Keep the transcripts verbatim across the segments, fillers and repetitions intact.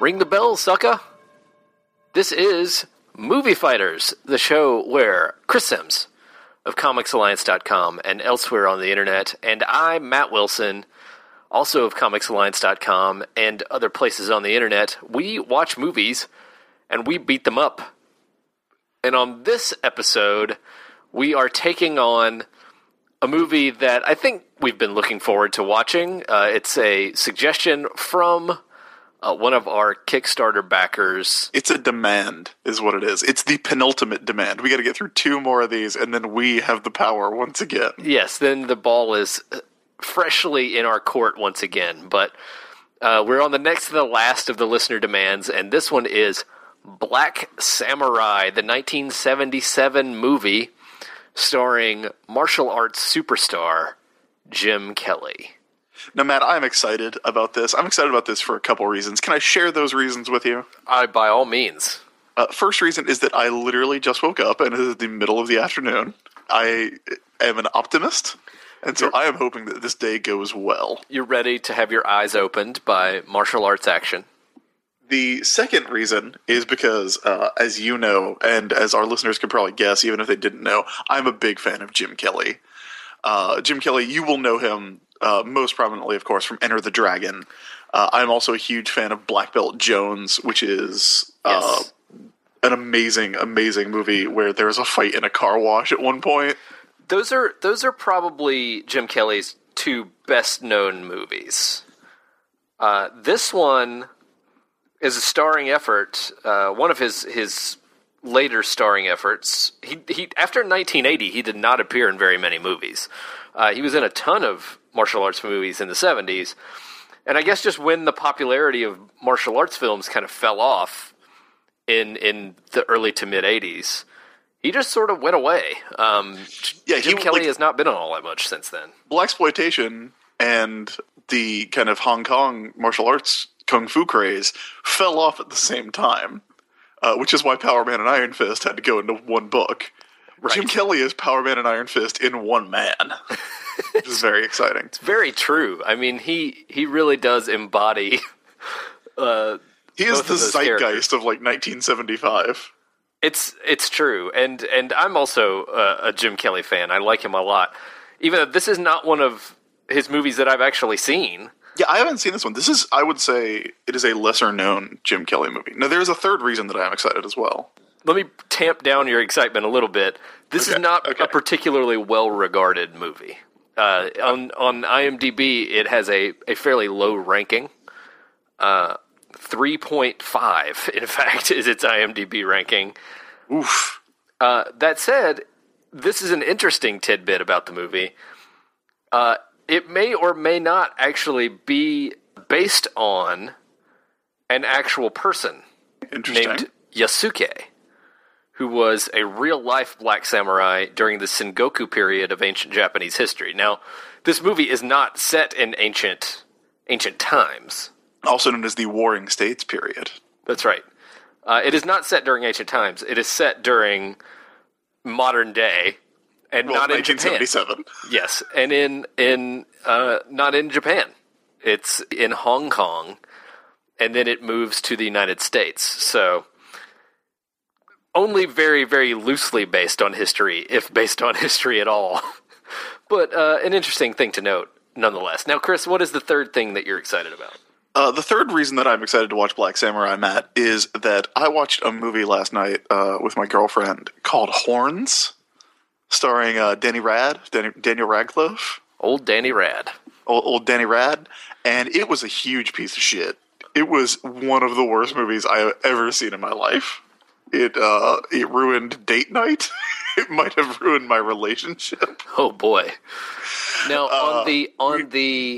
Ring the bell, sucker. This is Movie Fighters, the show where Chris Sims of Comics Alliance dot com and elsewhere on the internet, and I, Matt Wilson, also of Comics Alliance dot com and other places on the internet, we watch movies and we beat them up. And on this episode, we are taking on a movie that I think we've been looking forward to watching. Uh, it's a suggestion from uh, one of our Kickstarter backers. It's a demand, is what it is. It's the penultimate demand. We got to get through two more of these, and then we have the power once again. Yes, then the ball is freshly in our court once again. But uh, we're on the next to the last of the listener demands, and this one is Black Samurai, the nineteen seventy-seven movie starring martial arts superstar Jim Kelly. Now, Matt, I'm excited about this. I'm excited about this for a couple reasons. Can I share those reasons with you? I, by all means. Uh, first reason is that I literally just woke up, and it is the middle of the afternoon. I am an optimist, and so I am hoping that this day goes well. You're ready to have your eyes opened by martial arts action. The second reason is because, uh, as you know, and as our listeners could probably guess, even if they didn't know, I'm a big fan of Jim Kelly. Uh, Jim Kelly, you will know him uh, most prominently, of course, from Enter the Dragon. Uh, I'm also a huge fan of Black Belt Jones, which is uh, Yes. an amazing, amazing movie where there's a fight in a car wash at one point. Those are those are probably Jim Kelly's two best-known movies. Uh, this one is a starring effort, uh, one of his his later starring efforts. He he after nineteen eighty, he did not appear in very many movies. Uh, he was in a ton of martial arts movies in the seventies, and I guess just when the popularity of martial arts films kind of fell off in in the early to mid eighties, he just sort of went away. Um, Yeah, Jim he- Kelly like- has not been on all that much since then. Blaxploitation and the kind of Hong Kong martial arts kung fu craze fell off at the same time, uh, which is why Power Man and Iron Fist had to go into one book. Right. Jim Kelly is Power Man and Iron Fist in one man, which is very exciting. Very true. I mean, he he really does embody. Uh, He is both the of those zeitgeist characters. of like nineteen seventy-five. It's it's true, and and I'm also a, a Jim Kelly fan. I like him a lot. Even though this is not one of his movies that I've actually seen. Yeah, I haven't seen this one. This is, I would say, it is a lesser known Jim Kelly movie. Now, there's a third reason that I am excited as well. Let me tamp down your excitement a little bit. This Okay, is not okay. a particularly well-regarded movie. Uh, on on IMDb, it has a, a fairly low ranking. Uh, three point five, in fact, is its IMDb ranking. Oof. Uh, that said, this is an interesting tidbit about the movie. Uh, it may or may not actually be based on an actual person Interesting. named Yasuke, who was a real-life black samurai during the Sengoku period of ancient Japanese history. Now, this movie is not set in ancient ancient times. Also known as the Warring States period. That's right. Uh, it is not set during ancient times. It is set during modern day, and Well, not in nineteen Japan. seventy-seven. Yes, and in in uh, not in Japan. It's in Hong Kong, and then it moves to the United States. So only very, very loosely based on history, if based on history at all. But uh, an interesting thing to note, nonetheless. Now, Chris, what is the third thing that you're excited about? Uh, the third reason that I'm excited to watch Black Samurai, Matt, is that I watched a movie last night uh, with my girlfriend called Horns, starring uh, Danny Rad, Danny, Daniel Radcliffe, Old Danny Rad. old, old Danny Rad, and it was a huge piece of shit. It was one of the worst movies I have ever seen in my life. It uh, it ruined date night. It might have ruined my relationship. Oh boy! Now Uh, on the on the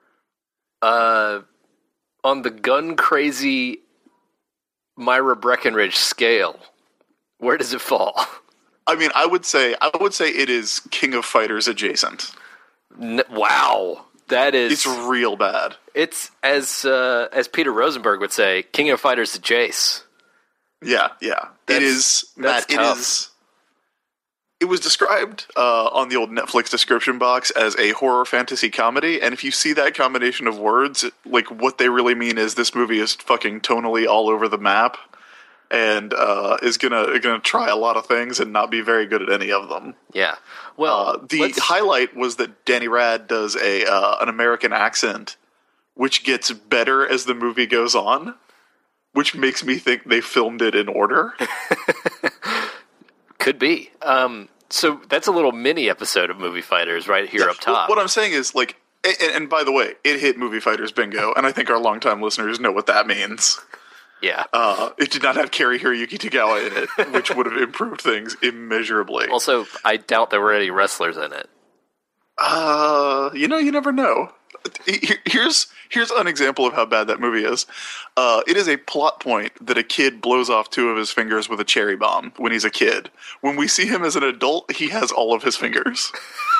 uh on the gun crazy Myra Breckenridge scale, where does it fall? I mean, I would say I would say it is King of Fighters adjacent. N- wow, that is It's real bad. it's as uh, as Peter Rosenberg would say, King of Fighters adjace. Yeah, yeah. That's- it is, that's Matt. tough. It is. it was described uh, on the old Netflix description box as a horror fantasy comedy, and if you see that combination of words, like what they really mean is this movie is fucking tonally all over the map, and uh, is gonna gonna try a lot of things and not be very good at any of them. Yeah. Well, uh, the let's... highlight was that Danny Rad does a uh, an American accent, which gets better as the movie goes on, which makes me think they filmed it in order. Could be. Um, so that's a little mini episode of Movie Fighters right here yeah, up top. What I'm saying is, like, and, and by the way, it hit Movie Fighters bingo, and I think our longtime listeners know what that means. Yeah. Uh, it did not have Cary Hiroyuki Tagawa in it, which would have improved things immeasurably. Also, I doubt there were any wrestlers in it. Uh, you know, you never know. Here's here's an example of how bad that movie is. Uh, it is a plot point that a kid blows off two of his fingers with a cherry bomb when he's a kid. When we see him as an adult, he has all of his fingers.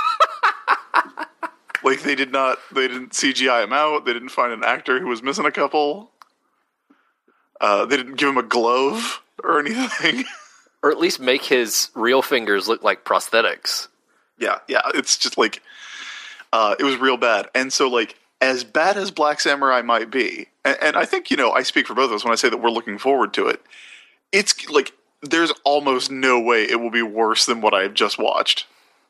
Like, they did not, they didn't C G I him out. They didn't find an actor who was missing a couple. Uh, they didn't give him a glove or anything. Or at least make his real fingers look like prosthetics. Yeah, yeah. It's just like, uh, it was real bad. And so, like, as bad as Black Samurai might be, and, and I think, you know, I speak for both of us when I say that we're looking forward to it, it's like, there's almost no way it will be worse than what I have just watched.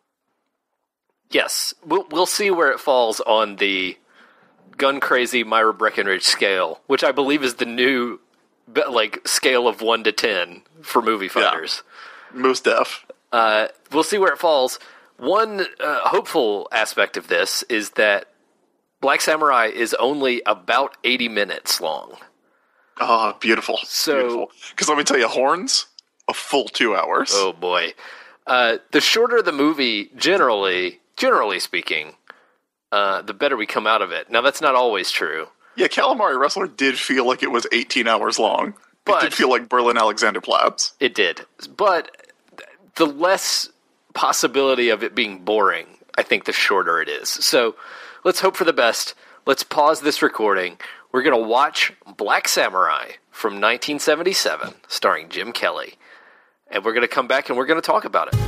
Yes. We'll, we'll see where it falls on the gun crazy Myra Breckenridge scale, which I believe is the new, like, scale of one to ten for Movie Fighters. Yeah, most def. Uh, we'll see where it falls. One uh, hopeful aspect of this is that Black Samurai is only about eighty minutes long. Oh, beautiful. So, because let me tell you, Horns, a full two hours. Oh, boy. Uh, the shorter the movie, generally, generally speaking, uh, the better we come out of it. Now, that's not always true. Yeah, Calamari Wrestler did feel like it was eighteen hours long. But it did feel like Berlin Alexanderplatz. It did. But the less possibility of it being boring, I think the shorter it is. So let's hope for the best. Let's pause this recording. We're going to watch Black Samurai from nineteen seventy-seven, starring Jim Kelly. And we're going to come back and we're going to talk about it.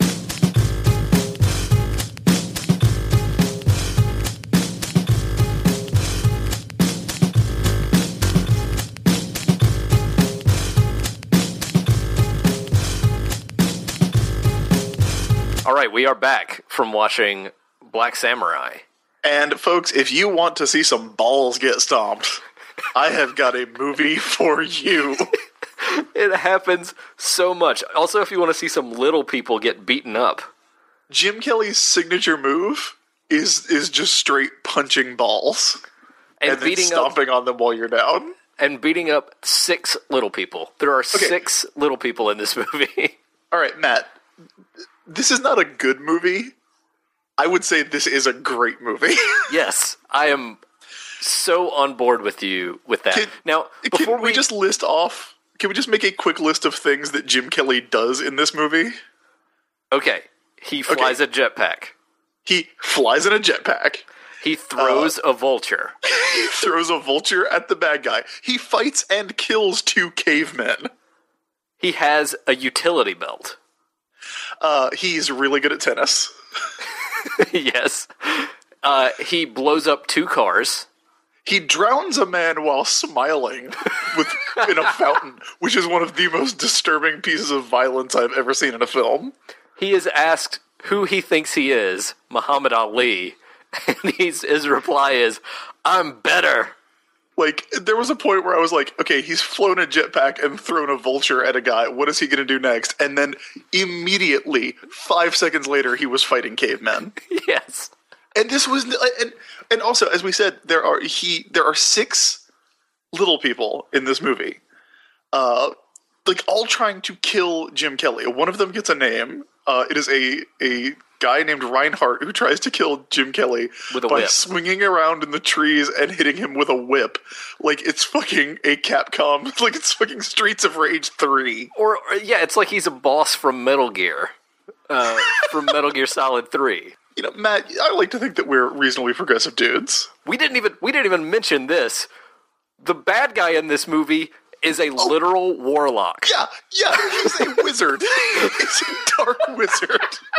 All right, we are back from watching Black Samurai. And folks, if you want to see some balls get stomped, I have got a movie for you. It happens so much. Also, if you want to see some little people get beaten up. Jim Kelly's signature move is is just straight punching balls. And, and beating then stomping up, on them while you're down. And beating up six little people. There are okay. six little people in this movie. All right, Matt. This is not a good movie. I would say this is a great movie. Yes, I am so on board with you with that. Can, now, before can we, we just list off, can we just make a quick list of things that Jim Kelly does in this movie? Okay. He flies okay. a jetpack. He flies in a jetpack. He throws uh, a vulture. He throws a vulture at the bad guy. He fights and kills two cavemen. He has a utility belt. Uh, he's really good at tennis. Yes. Uh, he blows up two cars. He drowns a man while smiling with in a fountain, which is one of the most disturbing pieces of violence I've ever seen in a film. He is asked who he thinks he is, Muhammad Ali, and he's, his reply is, "I'm better." Like, there was a point where I was like, okay, he's flown a jetpack and thrown a vulture at a guy. What is he going to do next? And then immediately, five seconds later, he was fighting cavemen. Yes. And this was, and and also, as we said, there are he there are six little people in this movie, uh, like all trying to kill Jim Kelly. One of them gets a name. Uh, it is a a guy named Reinhardt who tries to kill Jim Kelly with a by whip. swinging around in the trees and hitting him with a whip, like it's fucking a Capcom, like it's fucking Streets of Rage three. Or, or yeah, it's like he's a boss from Metal Gear, uh, from Metal Gear Solid three. You know, Matt, I like to think that we're reasonably progressive dudes. We didn't even we didn't even mention this. The bad guy in this movie is a literal warlock. Yeah, yeah, he's a wizard. He's a dark wizard.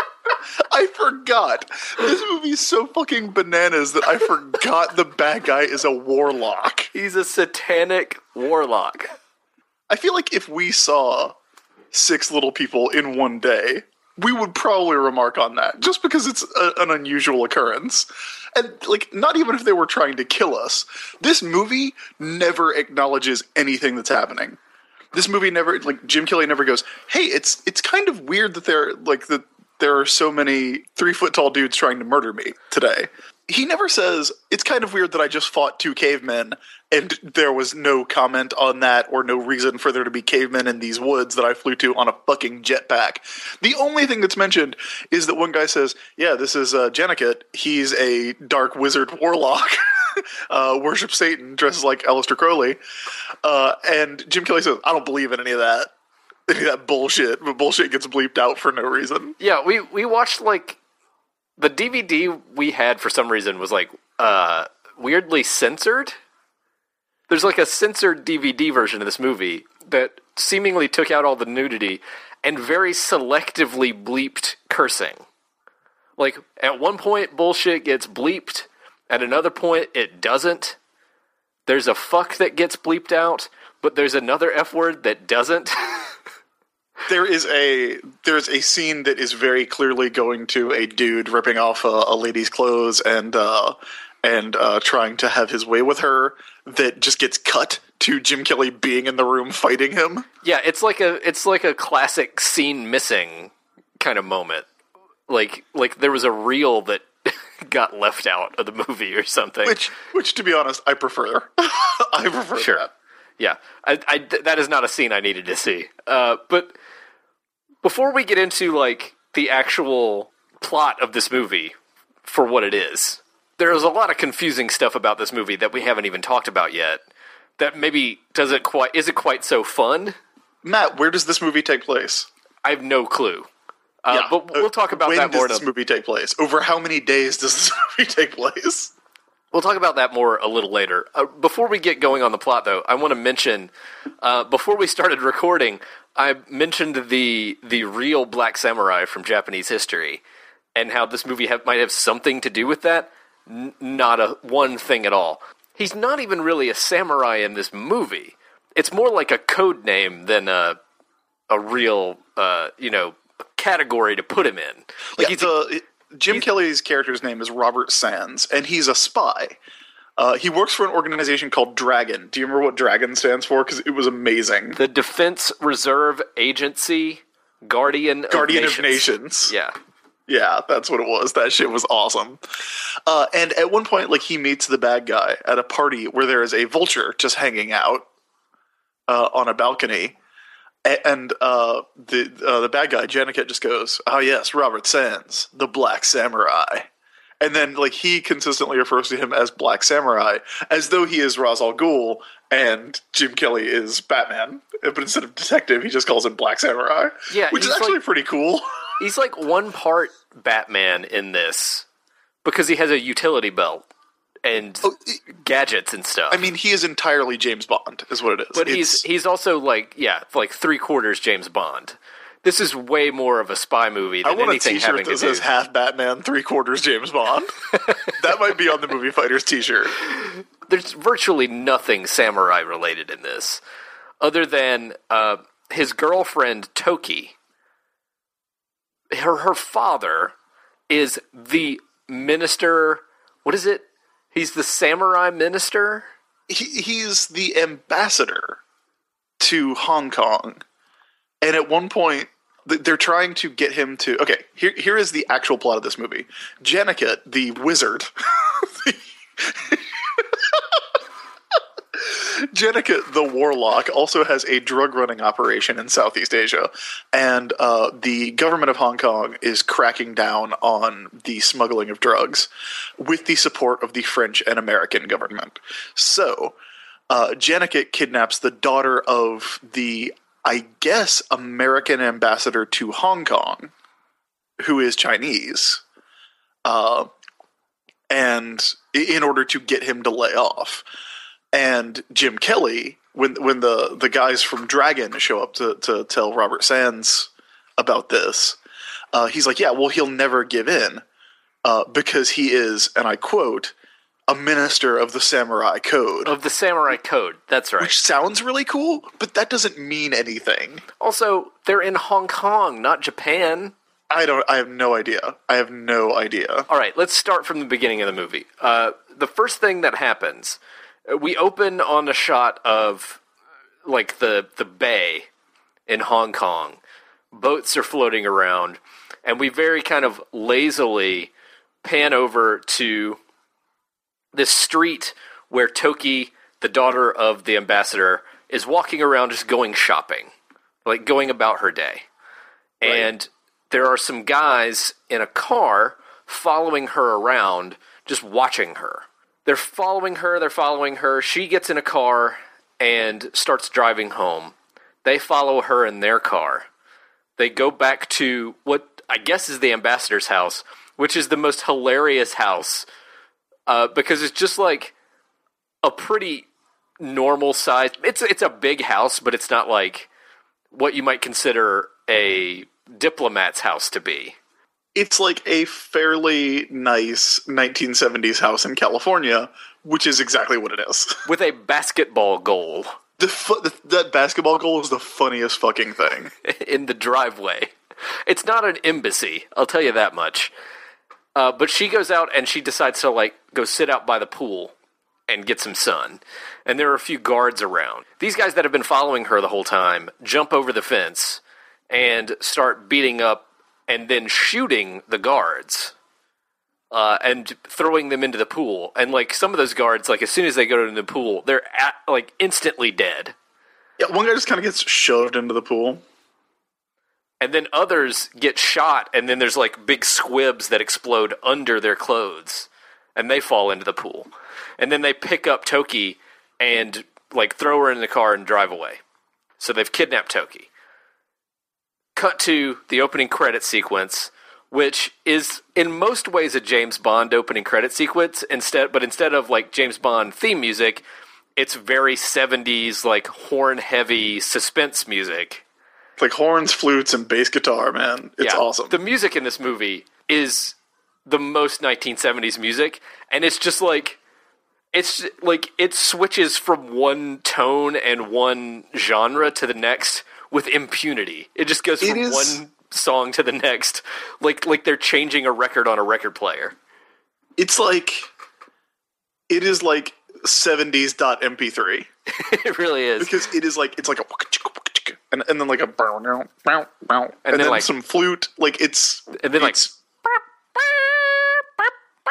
I forgot. This movie is so fucking bananas that I forgot the bad guy is a warlock. He's a satanic warlock. I feel like if we saw six little people in one day, we would probably remark on that, just because it's a, an unusual occurrence. And, like, not even if they were trying to kill us. This movie never acknowledges anything that's happening. This movie never, like, Jim Kelly never goes, hey, it's it's kind of weird that there, like, that there are so many three-foot-tall dudes trying to murder me today. He never says, it's kind of weird that I just fought two cavemen and there was no comment on that or no reason for there to be cavemen in these woods that I flew to on a fucking jetpack. The only thing that's mentioned is that one guy says, yeah, this is uh, Janikit. He's a dark wizard warlock, uh, worships Satan, dresses like Aleister Crowley. Uh, and Jim Kelly says, I don't believe in any of that. Any of that bullshit. But bullshit gets bleeped out for no reason. Yeah, we, we watched, like... The D V D we had, for some reason, was, like, uh, weirdly censored. There's, like, a censored D V D version of this movie that seemingly took out all the nudity and very selectively bleeped cursing. Like, at one point, bullshit gets bleeped. At another point, it doesn't. There's a fuck that gets bleeped out, but there's another F word that doesn't. There is a there's a scene that is very clearly going to a dude ripping off a, a lady's clothes and uh, and uh, trying to have his way with her that just gets cut to Jim Kelly being in the room fighting him. Yeah, it's like a it's like a classic scene missing kind of moment. Like like there was a reel that got left out of the movie or something. Which which to be honest, I prefer. I prefer sure. that. Yeah, I, I, that is not a scene I needed to see. Uh, but before we get into, like, the actual plot of this movie for what it is, there is a lot of confusing stuff about this movie that we haven't even talked about yet that maybe doesn't quite, isn't quite so fun. Matt, where does this movie take place? I have no clue. Uh, yeah. But we'll talk about when that more. When does this movie take place? Over how many days does this movie take place? We'll talk about that more a little later. Uh, before we get going on the plot, though, I want to mention, uh, before we started recording, I mentioned the the real Black Samurai from Japanese history, and how this movie have, might have something to do with that. N- not a one thing at all. He's not even really a samurai in this movie. It's more like a code name than a a real, uh, you know, category to put him in. Like yeah, he's the, Jim Kelly's character's name is Robert Sands, and he's a spy. Uh, he works for an organization called Dragon. Do you remember what Dragon stands for? Because it was amazing. The Defense Reserve Agency, Guardian, Guardian of of Nations. Nations. Yeah. Yeah, that's what it was. That shit was awesome. Uh, and at one point, like, he meets the bad guy at a party where there is a vulture just hanging out uh, on a balcony. And uh, the uh, the bad guy, Janikit, just goes, "Oh yes, Robert Sands, the Black Samurai." And then, like, he consistently refers to him as Black Samurai, as though he is Ra's al Ghul and Jim Kelly is Batman. But instead of detective, he just calls him Black Samurai. Yeah, which is he's actually like, pretty cool. He's like one part Batman in this because he has a utility belt and Oh, it- gadgets and stuff. I mean, he is entirely James Bond, is what it is. but It's- he's he's also like yeah, like three quarters James Bond. This is way more of a spy movie I than want a anything t-shirt having that to says do. half Batman, three quarters James Bond. That might be on the Movie Fighters t-shirt. There's virtually nothing samurai related in this, other than uh, his girlfriend Toki. Her her father is the minister. What is it? He's the samurai minister. He, he's the ambassador to Hong Kong. And at one point, th- they're trying to get him to... Okay, here here is the actual plot of this movie. Janikit, the wizard... Janikit, the warlock, also has a drug-running operation in Southeast Asia, and uh, the government of Hong Kong is cracking down on the smuggling of drugs with the support of the French and American government. So, uh, Janikit kidnaps the daughter of the, I guess, American ambassador to Hong Kong, who is Chinese, uh, and in order to get him to lay off. And Jim Kelly when when the, the guys from Dragon show up to, to tell Robert Sands about this, uh, he's like, yeah, well, he'll never give in uh, because he is, and I quote, a minister of the Samurai Code. Of the Samurai Code, that's right. Which sounds really cool, but that doesn't mean anything. Also, they're in Hong Kong, not Japan. I don't. I have no idea. I have no idea. All right, let's start from the beginning of the movie. Uh, the first thing that happens, we open on a shot of, like, the the bay in Hong Kong. Boats are floating around, and we very kind of lazily pan over to this street where Toki, the daughter of the ambassador, is walking around just going shopping, like going about her day. Right. And there are some guys in a car following her around, just watching her. They're following her, they're following her. She gets in a car and starts driving home. They follow her in their car. They go back to what I guess is the ambassador's house, which is the most hilarious house, uh, because it's just like a pretty normal size. It's it's a big house, but it's not like what you might consider a diplomat's house to be. It's like a fairly nice nineteen seventies house in California, which is exactly what it is. With a basketball goal. The, fu- the That basketball goal is the funniest fucking thing. In the driveway. It's not an embassy, I'll tell you that much. Uh, but she goes out and she decides to, like, go sit out by the pool and get some sun. And there are a few guards around. These guys that have been following her the whole time jump over the fence and start beating up and then shooting the guards. Uh, and throwing them into the pool. And, like, some of those guards, like, as soon as they go into the pool, they're, at, like, instantly dead. Yeah, one guy just kind of gets shoved into the pool. And then others get shot, and then there's, like, big squibs that explode under their clothes. And they fall into the pool. And then they pick up Toki and, like, throw her in the car and drive away. So they've kidnapped Toki. Cut to the opening credit sequence, which is in most ways a James Bond opening credit sequence, instead, but instead of like James Bond theme music, it's very seventies, like horn-heavy suspense music. It's like horns, flutes, and bass guitar, man. It's yeah, awesome. The music in this movie is the most nineteen seventies music, and it's just like, it's like it switches from one tone and one genre to the next with impunity. It just goes from is... one song to the next, like like they're changing a record on a record player. It's like it is like seventies dot M P three. It really is, because it is like it's like a and, and then like a and, and then, then like some flute, like it's and then it's, like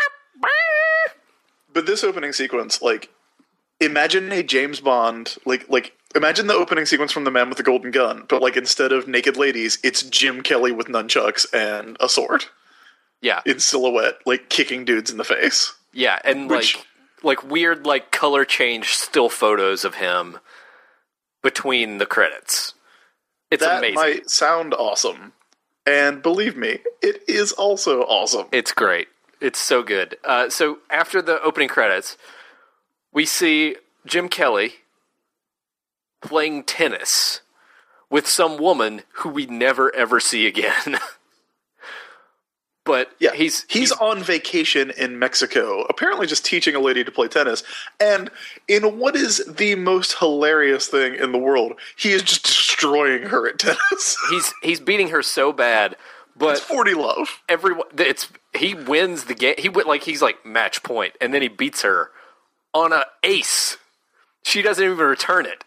but this opening sequence, like imagine a James Bond, like like imagine the opening sequence from The Man with the Golden Gun, but like instead of naked ladies, it's Jim Kelly with nunchucks and a sword. Yeah. In silhouette, like kicking dudes in the face. Yeah, and Which, like like weird like color change still photos of him between the credits. It's that amazing. That might sound awesome. And believe me, it is also awesome. It's great. It's so good. Uh, so after the opening credits, we see Jim Kelly playing tennis with some woman who we never ever see again. But yeah, he's, he's he's on vacation in Mexico, apparently just teaching a lady to play tennis. And in what is the most hilarious thing in the world, he is just destroying her at tennis. he's he's beating her so bad, but it's forty love. Everyone, it's he wins the game. He went like he's like match point, and then he beats her on a ace. She doesn't even return it.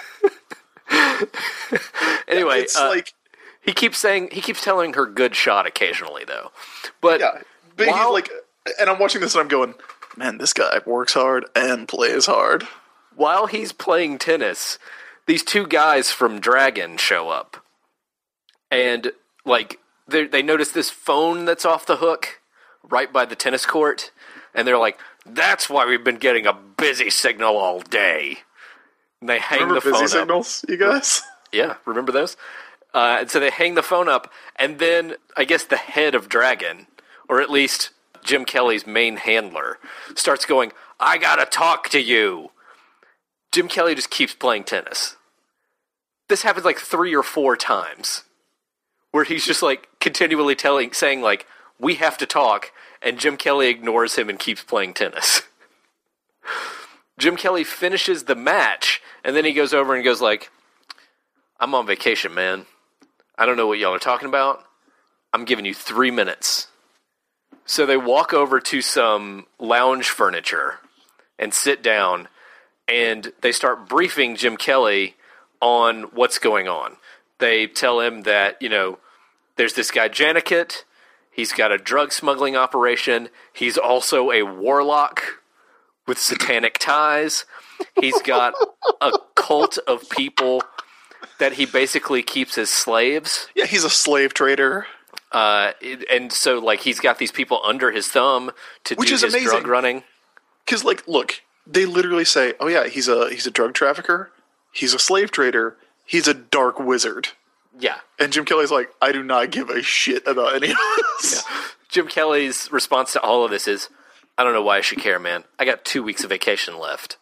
Anyway, it's uh, like he keeps saying he keeps telling her good shot occasionally though. But yeah, but while, he's like, and I'm watching this and I'm going, man, this guy works hard and plays hard. While he's playing tennis, these two guys from Dragon show up, and like they they notice this phone that's off the hook right by the tennis court, and they're like, "That's why we've been getting a busy signal all day." And they hang remember the phone busy up. signals, you guys? Yeah, remember those? Uh, and so they hang the phone up, and then I guess the head of Dragon, or at least Jim Kelly's main handler, starts going, "I gotta talk to you." Jim Kelly just keeps playing tennis. This happens like three or four times, where he's just like continually telling, saying like, we have to talk, and Jim Kelly ignores him and keeps playing tennis. Jim Kelly finishes the match, and then he goes over and goes like, I'm on vacation, man. I don't know what y'all are talking about. I'm giving you three minutes. So they walk over to some lounge furniture and sit down, and they start briefing Jim Kelly on what's going on. They tell him that, you know, there's this guy Janikit. He's got a drug smuggling operation. He's also a warlock with satanic ties. He's got a cult of people that he basically keeps as slaves. Yeah, he's a slave trader. Uh, and so, like, he's got these people under his thumb to Which do is his amazing. drug running. Because, like, look, they literally say, oh yeah, he's a he's a drug trafficker, he's a slave trader, he's a dark wizard. Yeah. And Jim Kelly's like, I do not give a shit about any of this. Yeah. Jim Kelly's response to all of this is, I don't know why I should care, man. I got two weeks of vacation left.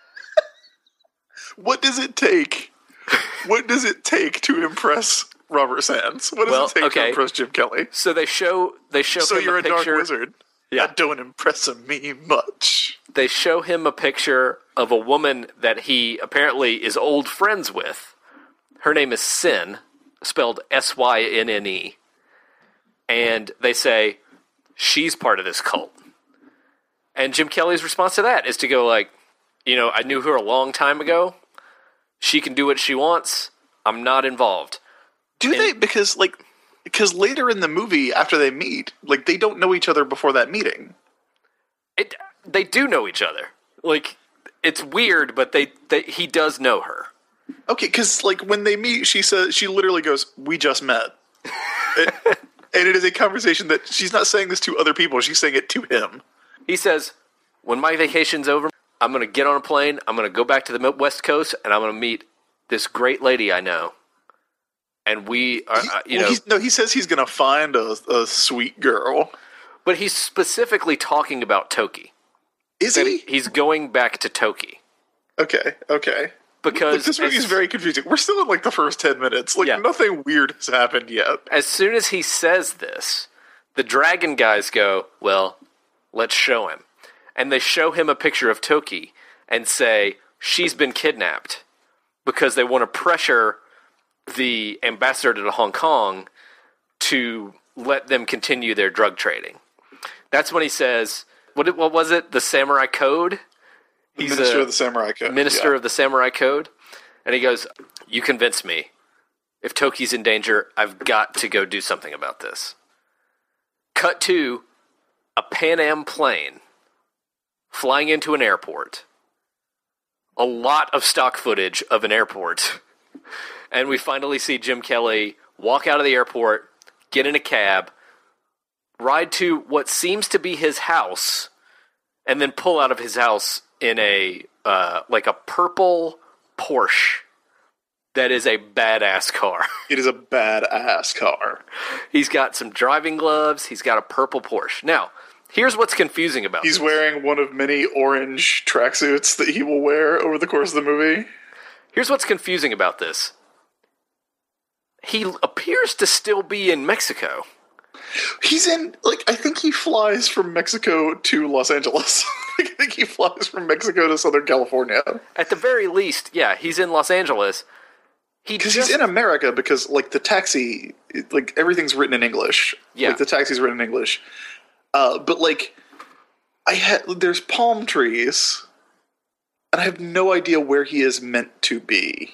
What does it take? What does it take to impress Robert Sands? What does Well, it take okay. to impress Jim Kelly? So they show they show So him you're a a dark picture. wizard. Yeah. That don't impress me much. They show him a picture of a woman that he apparently is old friends with. Her name is Sin, spelled S Y N N E. And they say, she's part of this cult. And Jim Kelly's response to that is to go like, you know, I knew her a long time ago. She can do what she wants. I'm not involved. Do And- they? Because, like, because later in the movie, after they meet, like, they don't know each other before that meeting. It, they do know each other. Like, it's weird, but they, they he does know her. Okay, because, like, when they meet, she says, she literally goes, we just met. it, and it is a conversation that she's not saying this to other people, she's saying it to him. He says, when my vacation's over, I'm going to get on a plane, I'm going to go back to the West Coast, and I'm going to meet this great lady I know. And we are, He, uh, you well, know... he's, no, he says he's going to find a, a sweet girl. But he's specifically talking about Toki. Is That he? he- He's going back to Toki. Okay, okay. Because Look, this movie is as- very confusing. We're still in, like, the first ten minutes. Like, Yeah. nothing weird has happened yet. As soon as he says this, the dragon guys go, well, let's show him. And they show him a picture of Toki and say, she's been kidnapped. Because they want to pressure the ambassador to Hong Kong to let them continue their drug trading. That's when he says, what, what was it? The Samurai Code? He's Minister a of the Samurai Code. Minister yeah. of the Samurai Code. And he goes, you convinced me. If Toki's in danger, I've got to go do something about this. Cut to a Pan Am plane flying into an airport. A lot of stock footage of an airport. And we finally see Jim Kelly walk out of the airport, get in a cab, ride to what seems to be his house, and then pull out of his house in a, uh, like a purple Porsche that is a badass car. It is a badass car. He's got some driving gloves. He's got a purple Porsche. Now, here's what's confusing about He's this. wearing one of many orange tracksuits that he will wear over the course of the movie. Here's what's confusing about this. He appears to still be in Mexico. He's in, like, I think he flies from Mexico to Los Angeles. I think he flies from Mexico to Southern California. At the very least, yeah, he's in Los Angeles. He Because just, he's in America because, like, the taxi, like, everything's written in English. Yeah. Like, the taxi's written in English. Uh, but, like, I had, there's palm trees, and I have no idea where he is meant to be.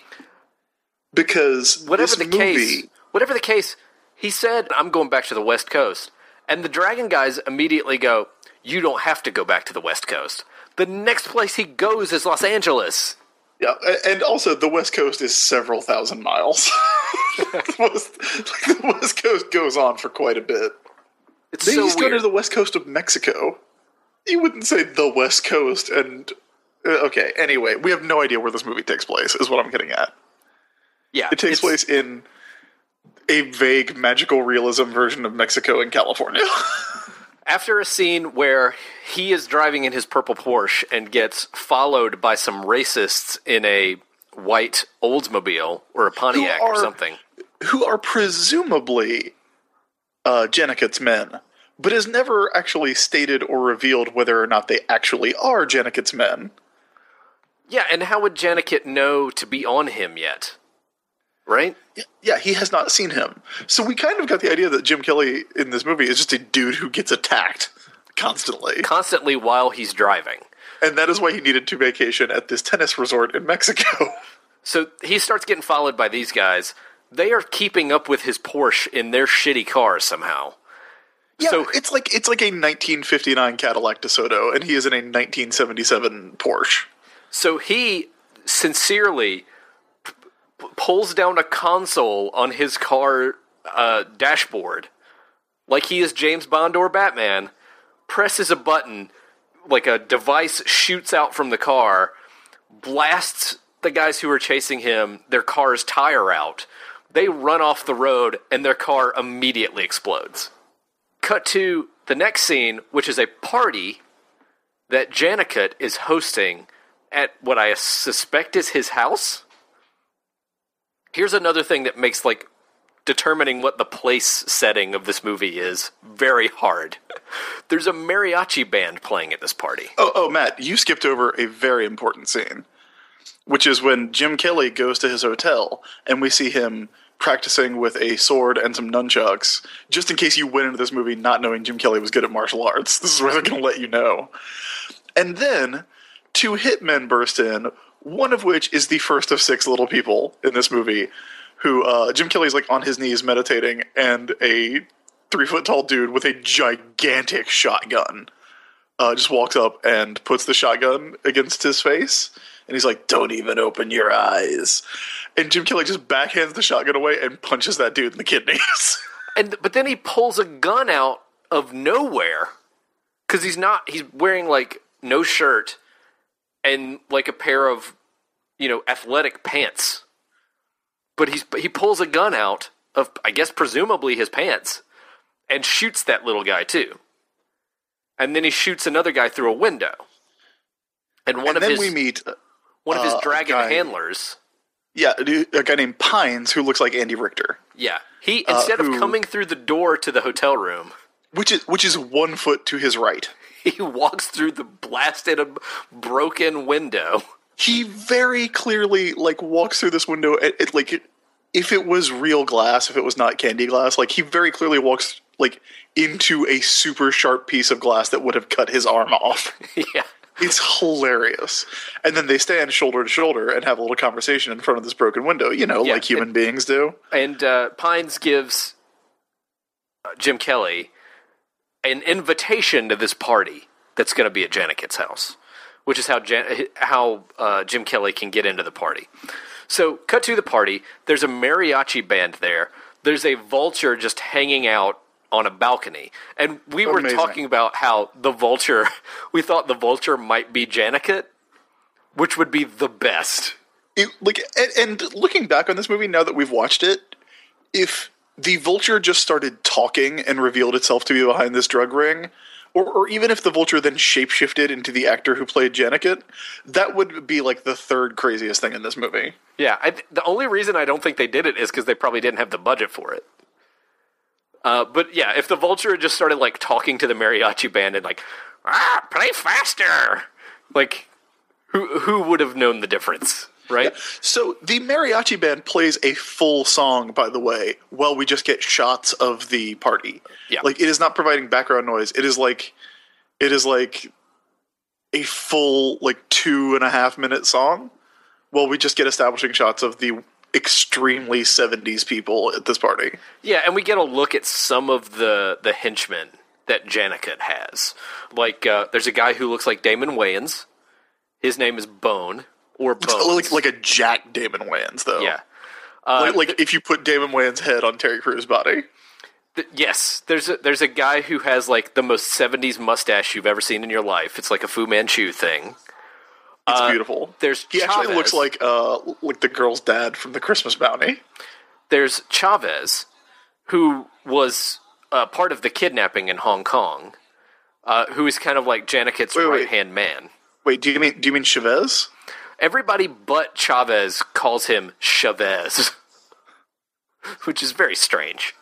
Because whatever this the movie, case, whatever the case, he said, I'm going back to the West Coast. And the Dragon guys immediately go, you don't have to go back to the West Coast. The next place he goes is Los Angeles. yeah, a- and also the West Coast is several thousand miles. the, West, like, the West Coast goes on for quite a bit. It's They so used to go weird. to the West Coast of Mexico. You wouldn't say the West Coast and... Uh, okay, anyway, we have no idea where this movie takes place, is what I'm getting at. yeah, It takes it's- place in a vague magical realism version of Mexico and California. After a scene where he is driving in his purple Porsche and gets followed by some racists in a white Oldsmobile or a Pontiac are, or something. Who are presumably uh, Jenniket's men, but is never actually stated or revealed whether or not they actually are Jenniket's men. Yeah, and how would Janiket know to be on him yet? Right? Yeah, he has not seen him. So we kind of got the idea that Jim Kelly in this movie is just a dude who gets attacked constantly. Constantly while he's driving. And that is why he needed to vacation at this tennis resort in Mexico. So he starts getting followed by these guys. They are keeping up with his Porsche in their shitty car somehow. Yeah, so, it's like it's like a nineteen fifty-nine Cadillac DeSoto, and he is in a nineteen seventy-seven Porsche. So he sincerely pulls down a console on his car uh, dashboard, like he is James Bond or Batman, presses a button, like a device shoots out from the car, blasts the guys who are chasing him, their car's tire out. They run off the road, and their car immediately explodes. Cut to the next scene, which is a party that Janiket is hosting at what I suspect is his house. Here's another thing that makes, like, determining what the place setting of this movie is very hard. There's a mariachi band playing at this party. Oh, oh, Matt, you skipped over a very important scene, which is when Jim Kelly goes to his hotel, and we see him practicing with a sword and some nunchucks, just in case you went into this movie not knowing Jim Kelly was good at martial arts. This is where they're going to let you know. And then two hitmen burst in, one of which is the first of six little people in this movie, who uh, Jim Kelly's like on his knees meditating, and a three-foot-tall dude with a gigantic shotgun uh, just walks up and puts the shotgun against his face, and he's like, "Don't even open your eyes." And Jim Kelly just backhands the shotgun away and punches that dude in the kidneys. And but then he pulls a gun out of nowhere, because he's not, he's wearing like no shirt and like a pair of, you know, athletic pants. But he's he pulls a gun out of, I guess, presumably his pants, and shoots that little guy too. And then he shoots another guy through a window. And one and of then his we meet one of his uh, dragon guy, handlers. Yeah, a guy named Pines who looks like Andy Richter. Yeah, he instead uh, who, of coming through the door to the hotel room, which is which is one foot to his right, he walks through the blasted, broken window. He very clearly like walks through this window. It, it, like it, if it was real glass, if it was not candy glass, like he very clearly walks like into a super sharp piece of glass that would have cut his arm off. Yeah. It's hilarious. And then they stand shoulder to shoulder and have a little conversation in front of this broken window, you know, yeah, like human and, beings do. And uh, Pines gives uh, Jim Kelly an invitation to this party that's going to be at Janiket's house, which is how Jan- how uh, Jim Kelly can get into the party. So, cut to the party. There's a mariachi band there. There's a vulture just hanging out on a balcony. And we were Amazing. talking about how the vulture, we thought the vulture might be Janiket, which would be the best. It, like, and, and looking back on this movie, now that we've watched it, if the vulture just started talking and revealed itself to be behind this drug ring, or, or even if the vulture then shapeshifted into the actor who played Janiket, that would be like the third craziest thing in this movie. Yeah, I, the only reason I don't think they did it is because they probably didn't have the budget for it. Uh, but yeah, if the vulture had just started like talking to the mariachi band and like, ah, play faster, like who who would have known the difference, right? Yeah. So the mariachi band plays a full song, by the way, while we just get shots of the party. Yeah, like it is not providing background noise. It is like it is like a full like two and a half minute song, while we just get establishing shots of the extremely seventies people at this party. Yeah, and we get a look at some of the, the henchmen that Janiket has. Like, uh, there's a guy who looks like Damon Wayans. His name is Bone, or Bones. Like, like a Jack Damon Wayans, though. Yeah. Uh, like like if you put Damon Wayans' head on Terry Crews' body. Th- yes, there's a, there's a guy who has, like, the most seventies mustache you've ever seen in your life. It's like a Fu Manchu thing. It's uh, beautiful. There's he Chavez. actually looks like uh like the girl's dad from the Christmas Bounty. There's Chavez, who was uh, part of the kidnapping in Hong Kong. uh, who is kind of like Janiket's Wait, wait. right-hand man. Wait, do you mean do you mean Chavez? Everybody but Chavez calls him Chavez, which is very strange.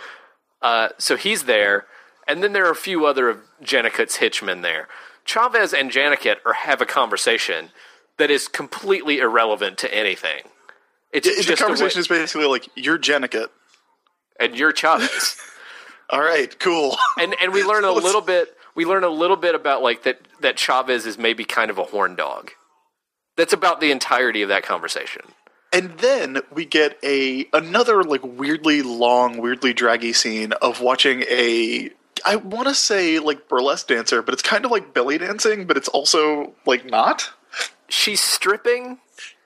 Uh, so he's there, and then there are a few other of Janiket's henchmen there. Chavez and Janiket are have a conversation that is completely irrelevant to anything. It's Yeah, the just a conversation way- is basically like, you're Janiket. and you're Chavez. All right, cool. And and we learn a Let's- little bit. We learn a little bit about like that that Chavez is maybe kind of a horn dog. That's about the entirety of that conversation. And then we get a another like weirdly long, weirdly draggy scene of watching a I want to say like burlesque dancer, but it's kind of like belly dancing, but it's also like not. She's stripping,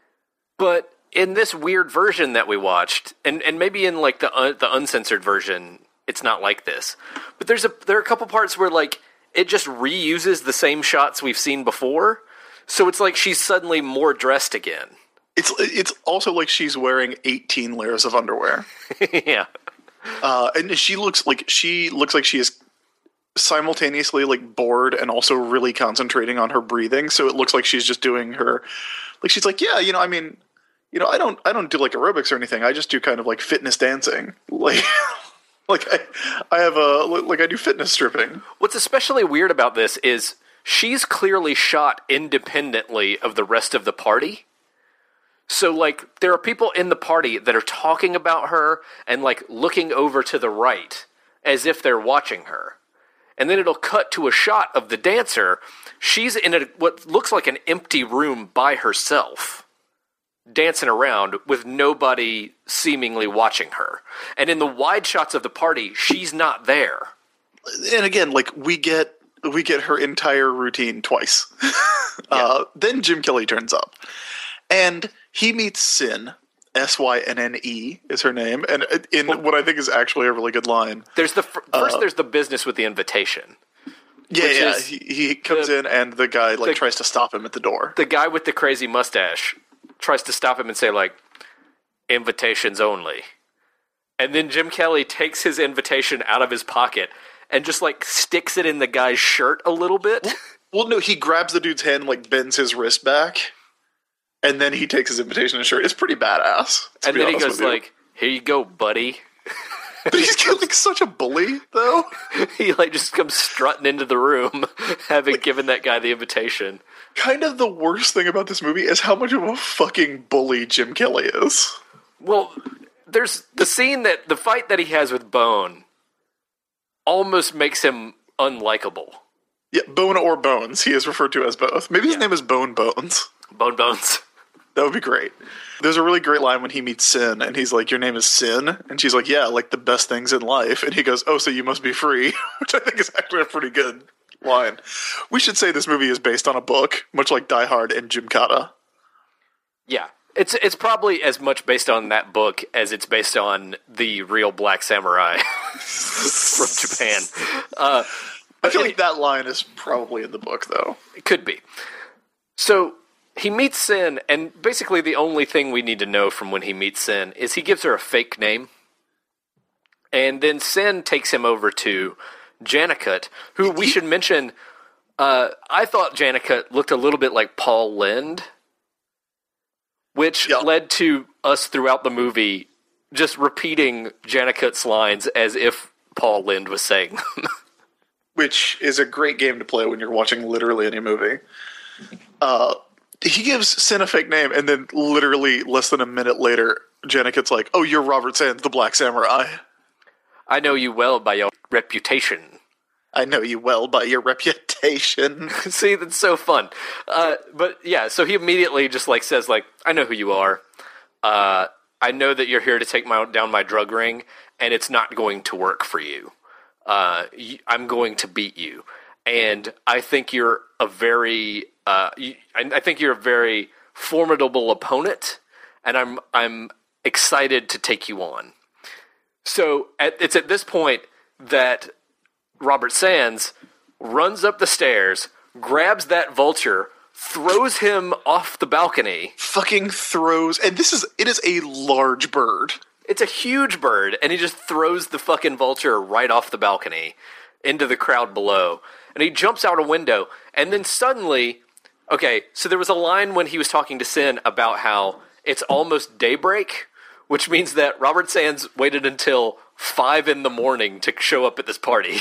but in this weird version that we watched, and, and maybe in like the un, the uncensored version, it's not like this. But there's a there are a couple parts where like it just reuses the same shots we've seen before, so it's like she's suddenly more dressed again. It's it's also like she's wearing eighteen layers of underwear. Yeah. Uh, and she looks like she looks like she is simultaneously like bored and also really concentrating on her breathing. So it looks like she's just doing her, like she's like, yeah, you know, I mean, you know, I don't, I don't do like aerobics or anything. I just do kind of like fitness dancing, like, like I, I have a like I do fitness stripping. What's especially weird about this is she's clearly shot independently of the rest of the party. So, like, there are people in the party that are talking about her and, like, looking over to the right as if they're watching her. And then it'll cut to a shot of the dancer. She's in a, what looks like an empty room by herself, dancing around with nobody seemingly watching her. And in the wide shots of the party, she's not there. And again, like, we get we get her entire routine twice. uh, then Jim Kelly turns up. And he meets Sin, S Y N N E is her name, and in well, what I think is actually a really good line. There's the first. Uh, there's the business with the invitation. Yeah, yeah. He, he comes the, in, and the guy like the, tries to stop him at the door. The guy with the crazy mustache tries to stop him and say like, "Invitations only," and then Jim Kelly takes his invitation out of his pocket and just like sticks it in the guy's shirt a little bit. Well, well no, he grabs the dude's hand, and, like bends his wrist back. And then he takes his invitation and shirt. It's pretty badass. And then he goes like, "Here you go, buddy." But he's like such a bully, though. He like just comes strutting into the room, having like, given that guy the invitation. Kind of the worst thing about this movie is how much of a fucking bully Jim Kelly is. Well, there's the scene that the fight that he has with Bone almost makes him unlikable. Yeah, Bone or Bones. He is referred to as both. Maybe his yeah. name is Bone Bones. Bone Bones. That would be great. There's a really great line when he meets Sin, and he's like, "Your name is Sin?" And she's like, "Yeah, like the best things in life." And he goes, "Oh, so you must be free," which I think is actually a pretty good line. We should say this movie is based on a book, much like Die Hard and Gymkata. Yeah. It's it's probably as much based on that book as it's based on the real Black Samurai from Japan. Uh, I feel like that line is probably in the book, though. It could be. So he meets Sin, and basically the only thing we need to know from when he meets Sin is he gives her a fake name. And then Sin takes him over to Janiket, who we should mention, uh, I thought Janiket looked a little bit like Paul Lynde, which yeah. led to us throughout the movie just repeating Janiket's lines as if Paul Lynde was saying them. Which is a great game to play when you're watching literally any movie. Uh, he gives Sin a fake name, and then literally less than a minute later, Janiket's like, "Oh, you're Robert Sands, the Black Samurai. I know you well by your reputation." I know you well by your reputation. See, that's so fun. Uh, but yeah, so he immediately just like says like, "I know who you are. Uh, I know that you're here to take my, down my drug ring, and it's not going to work for you. Uh, I'm going to beat you. And I think you're a very, uh, you, I, I think you're a very formidable opponent, and I'm I'm excited to take you on." So at, it's at this point that Robert Sands runs up the stairs, grabs that vulture, throws him off the balcony. Fucking throws, and this is it is a large bird. It's a huge bird, and he just throws the fucking vulture right off the balcony into the crowd below. and he jumps out a window, and then suddenly, okay, so there was a line when he was talking to Sin about how it's almost daybreak, which means that Robert Sands waited until five in the morning to show up at this party.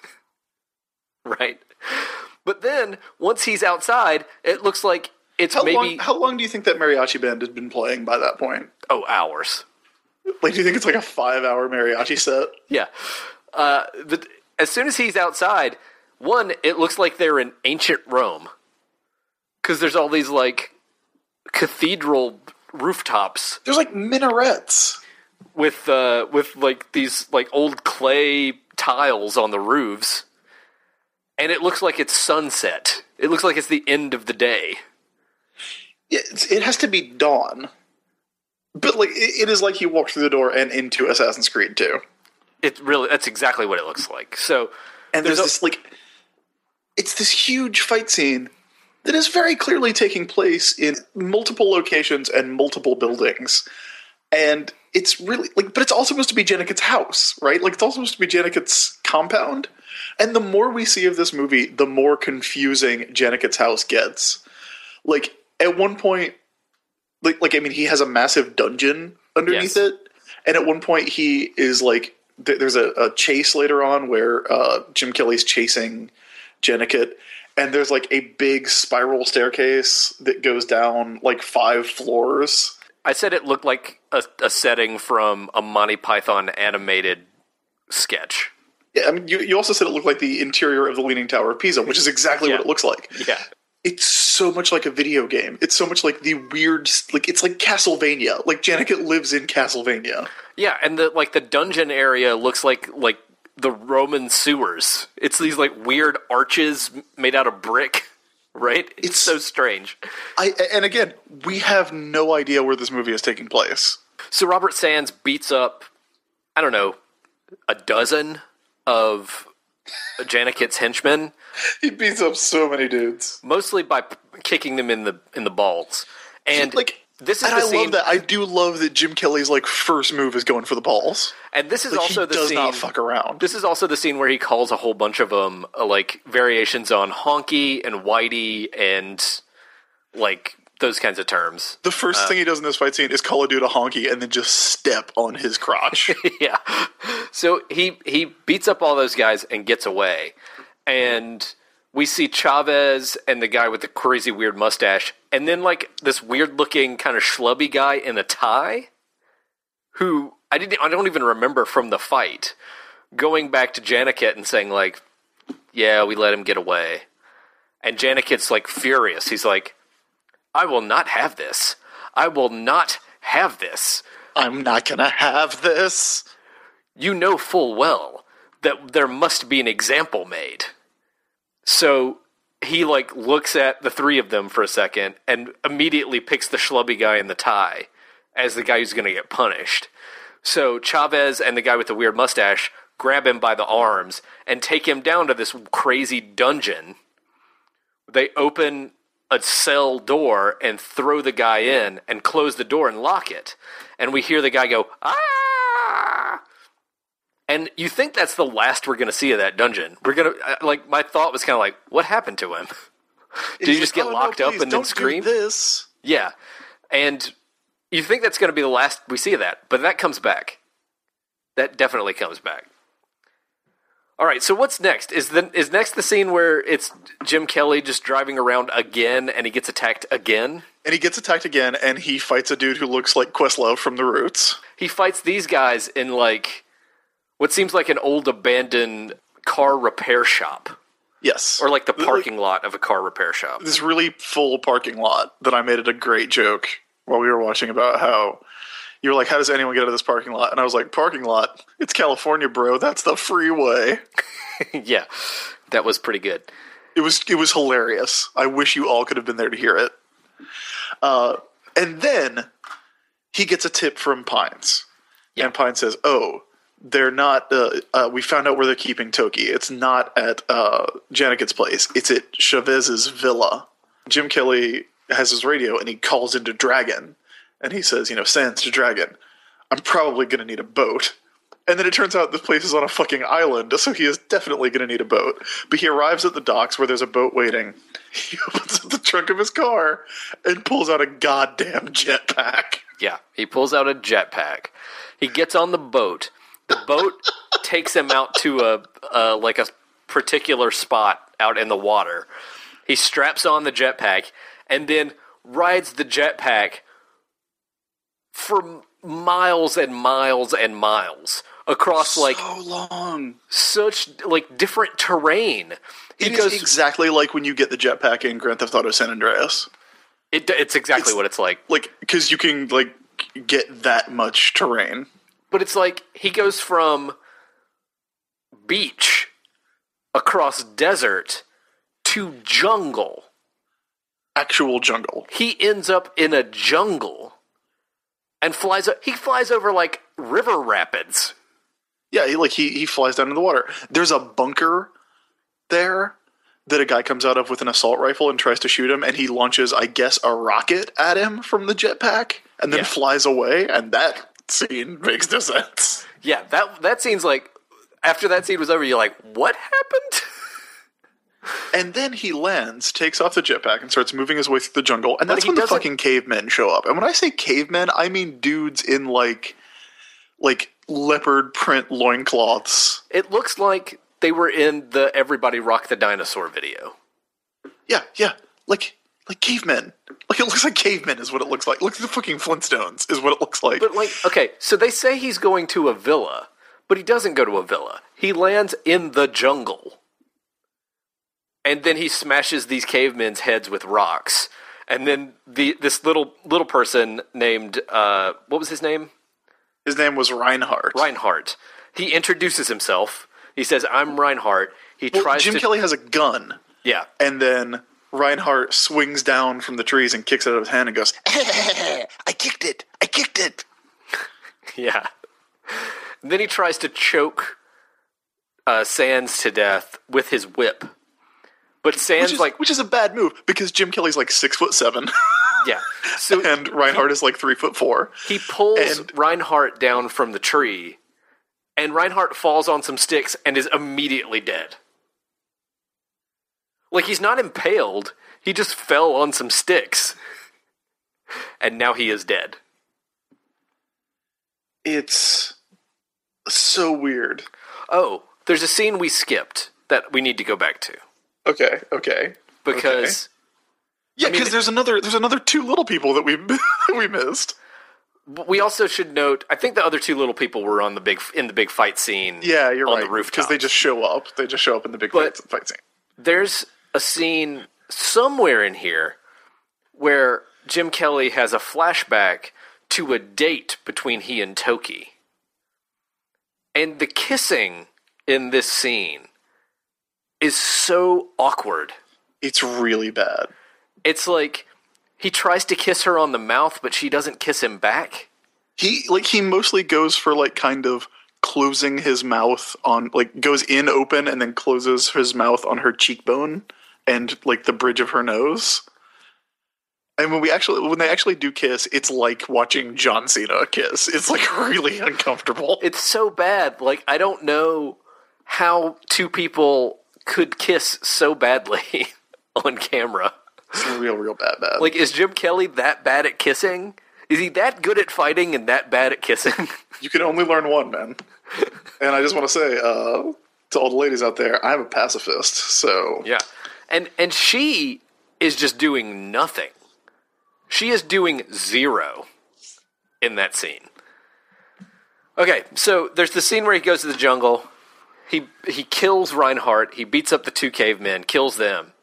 Right? But then, once he's outside, it looks like it's how maybe... Long, how long do you think that mariachi band had been playing by that point? Oh, hours. Like, do you think it's like a five-hour mariachi set? Yeah. Uh, but as soon as he's outside, one, it looks like they're in ancient Rome. Because there's all these, like, cathedral rooftops. There's, like, minarets. With, uh, with like, these, like, old clay tiles on the roofs. And it looks like it's sunset. It looks like it's the end of the day. Yeah, it's, it has to be dawn. But, like, it, it is like he walked through the door and into Assassin's Creed two. It really, that's exactly what it looks like. So, and there's, there's this, a, like, it's this huge fight scene that is very clearly taking place in multiple locations and multiple buildings. And it's really, like, but it's all supposed to be Jenniket's house, right? Like, it's all supposed to be Jenniket's compound. And the more we see of this movie, the more confusing Jenniket's house gets. Like, at one point, like, like I mean, he has a massive dungeon underneath yes. it. And at one point, he is, like, th- there's a, a chase later on where uh, Jim Kelly's chasing Jenniket. And there's, like, a big spiral staircase that goes down, like, five floors. I said it looked like a, a setting from a Monty Python animated sketch. Yeah, I mean, you, you also said it looked like the interior of the Leaning Tower of Pisa, which is exactly yeah. what it looks like. Yeah. It's so much like a video game. It's so much like the weird, like, it's like Castlevania. Like, Jenniket lives in Castlevania. Yeah, and the, like, the dungeon area looks like, like, the Roman sewers. It's these, like, weird arches made out of brick, right? It's, it's so strange. I And again, we have no idea where this movie is taking place. So Robert Sands beats up, I don't know, a dozen of Jenniket's henchmen. He beats up so many dudes. Mostly by p- kicking them in the in the balls. And like this is and the I scene, love that. I do love that Jim Kelly's like first move is going for the balls. And this is like, also he the does scene not fuck around. This is also the scene where he calls a whole bunch of them uh, like variations on honky and whitey and like those kinds of terms. The first uh, thing he does in this fight scene is call a dude a honky and then just step on his crotch. Yeah. So he he beats up all those guys and gets away. And we see Chavez and the guy with the crazy weird mustache, and then like this weird looking kind of schlubby guy in a tie, who I didn't I don't even remember from the fight, going back to Jenniket and saying like, "Yeah, we let him get away," and Janiket's like furious. He's like, "I will not have this. I will not have this. I'm not gonna have this. You know full well that there must be an example made." So he, like, looks at the three of them for a second and immediately picks the schlubby guy in the tie as the guy who's going to get punished. So Chavez and the guy with the weird mustache grab him by the arms and take him down to this crazy dungeon. They open a cell door and throw the guy in and close the door and lock it. And we hear the guy go, "Ah!" And you think that's the last we're going to see of that dungeon. We're going to, like, my thought was kind of like, what happened to him? Did he just like, get oh, locked no, up please, and don't then scream? Do this. Yeah. And you think that's going to be the last we see of that, but that comes back. That definitely comes back. All right, so what's next? Is the is next the scene where it's Jim Kelly just driving around again and he gets attacked again? And he gets attacked again and he fights a dude who looks like Questlove from The Roots. He fights these guys in, like, what seems like an old abandoned car repair shop. Yes. Or like the parking like, lot of a car repair shop. This really full parking lot that I made it a great joke while we were watching about how you were like, how does anyone get out of this parking lot? And I was like, parking lot? It's California, bro. That's the freeway. Yeah. That was pretty good. It was it was hilarious. I wish you all could have been there to hear it. Uh, and then he gets a tip from Pines. Yeah. And Pines says, oh, they're not, uh, uh, we found out where they're keeping Toki. It's not at uh, Janiket's place. It's at Chavez's villa. Jim Kelly has his radio, and he calls into Dragon. And he says, you know, Sands to Dragon, I'm probably going to need a boat. And then it turns out this place is on a fucking island, so he is definitely going to need a boat. But he arrives at the docks where there's a boat waiting. He opens up the trunk of his car and pulls out a goddamn jetpack. Yeah, he pulls out a jetpack. He gets on the boat. The boat takes him out to a uh, like a particular spot out in the water. He straps on the jetpack and then rides the jetpack for miles and miles and miles across so like long, such like different terrain. He it goes is exactly like when you get the jetpack in Grand Theft Auto San Andreas. It, it's exactly It's- what it's like. Like, because you can like get that much terrain. But it's like he goes from beach across desert to jungle. Actual jungle. He ends up in a jungle and flies. He flies over like river rapids. Yeah, he, like he he flies down in the water. There's a bunker there that a guy comes out of with an assault rifle and tries to shoot him, and he launches, I guess, a rocket at him from the jetpack, and then Yeah. flies away. And that scene makes no sense. Yeah, that that scene's like after that scene was over, you're like, what happened? And then he lands, takes off the jetpack, and starts moving his way through the jungle. And But that's he when the doesn't- fucking cavemen show up. And when I say cavemen, I mean dudes in like, like leopard print loincloths. It looks like they were in the Everybody Rock the Dinosaur video. Yeah, yeah, like like cavemen. Like it looks like cavemen is what it looks like. Look at the fucking Flintstones is what it looks like. But like, okay, so they say he's going to a villa, but he doesn't go to a villa. He lands in the jungle. And then he smashes these cavemen's heads with rocks. And then the this little little person named uh, what was his name? His name was Reinhardt. Reinhardt. He introduces himself. He says, "I'm Reinhardt." He Well, tries Jim to Kelly has a gun, yeah. and then Reinhardt swings down from the trees and kicks it out of his hand and goes, "I kicked it! I kicked it!" Yeah. And then he tries to choke uh, Sands to death with his whip. But Sands, Which is like, which is a bad move because Jim Kelly's like six foot seven, yeah. So and Reinhardt is like three foot four. he pulls and- Reinhardt down from the tree, and Reinhardt falls on some sticks and is immediately dead. Like, he's not impaled. He just fell on some sticks. And now he is dead. It's so weird. Oh, there's a scene we skipped that we need to go back to. Okay, okay, Because... yeah, I mean- because there's another there's another two little people that we that we missed. But we also should note, I think the other two little people were on the big in the big fight scene. Yeah, you're on right. the rooftop. Because they just show up. They just show up in the big But- fight, fight scene. There's a scene somewhere in here where Jim Kelly has a flashback to a date between he and Toki. And the kissing in this scene is so awkward. It's really bad. It's like he tries to kiss her on the mouth, but she doesn't kiss him back. He like he mostly goes for like kind of closing his mouth on like goes in open and then closes his mouth on her cheekbone and like the bridge of her nose. And when we actually when they actually do kiss, it's like watching John Cena kiss. It's like really uncomfortable. It's so bad. Like, I don't know how two people could kiss so badly on camera. It's real, real bad, bad. Like, is Jim Kelly that bad at kissing? Is he that good at fighting and that bad at kissing? You can only learn one, man. And I just want to say uh, to all the ladies out there, I'm a pacifist. So Yeah. And and she is just doing nothing. She is doing zero in that scene. Okay, so there's the scene where he goes to the jungle. He he kills Reinhardt. He beats up the two cavemen, kills them.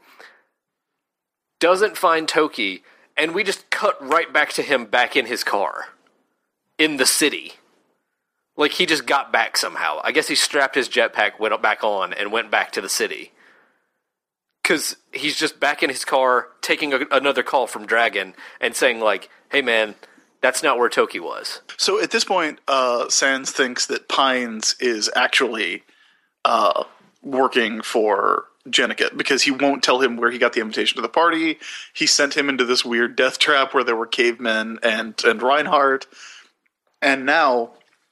Doesn't find Toki, and we just cut right back to him back in his car. In the city. Like, he just got back somehow. I guess he strapped his jetpack, went back on, and went back to the city. Because he's just back in his car, taking a, another call from Dragon, and saying, like, hey, man, that's not where Toki was. So at this point, uh, Sans thinks that Pines is actually uh, working for Jenniket because he won't tell him where he got the invitation to the party. He sent him into this weird death trap where there were cavemen and, and Reinhardt. And now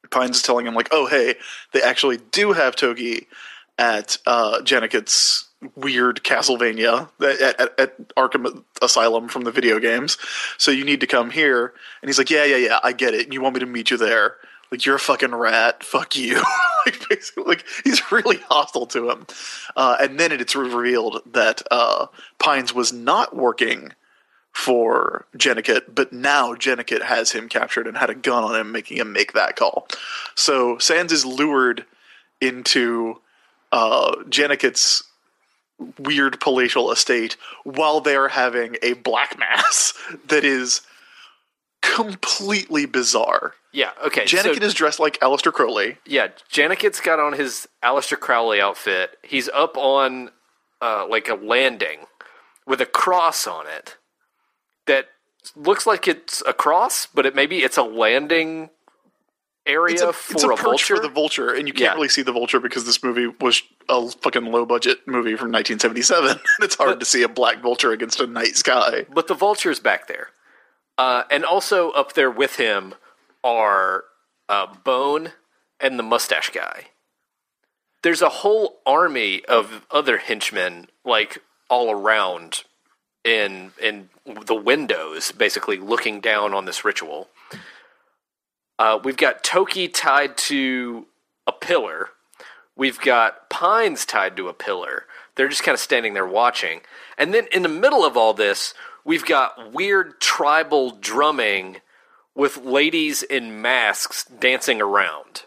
Pines is telling him, like, oh, hey, they actually do have Togi at uh, Janiket's weird Castlevania, at, at, at Arkham Asylum from the video games. So you need to come here. And he's like, yeah, yeah, yeah, I get it. You want me to meet you there. Like, you're a fucking rat. Fuck you. Like, basically, like, he's really hostile to him. Uh, and then it's revealed that uh, Pines was not working for Jeniket, but now Jeniket has him captured and had a gun on him, making him make that call. So Sans is lured into uh, Janiket's weird palatial estate while they're having a black mass that is completely bizarre. Yeah, okay. Janiket so, is dressed like Aleister Crowley. Yeah, Janiket's got on his Aleister Crowley outfit. He's up on uh, like a landing with a cross on it that looks like it's a cross, but it maybe it's a landing area it's a, for it's a, a perch vulture. for the vulture, and you can't Yeah. really see the vulture because this movie was a fucking low-budget movie from nineteen seventy-seven, and it's hard But- to see a black vulture against a night sky. But the vulture's back there. Uh, and also up there with him are uh, Bone and the mustache guy. There's a whole army of other henchmen, like, all around in in the windows, basically looking down on this ritual. Uh, we've got Toki tied to a pillar. We've got Pines tied to a pillar. They're just kind of standing there watching. And then in the middle of all this, we've got weird tribal drumming with ladies in masks dancing around.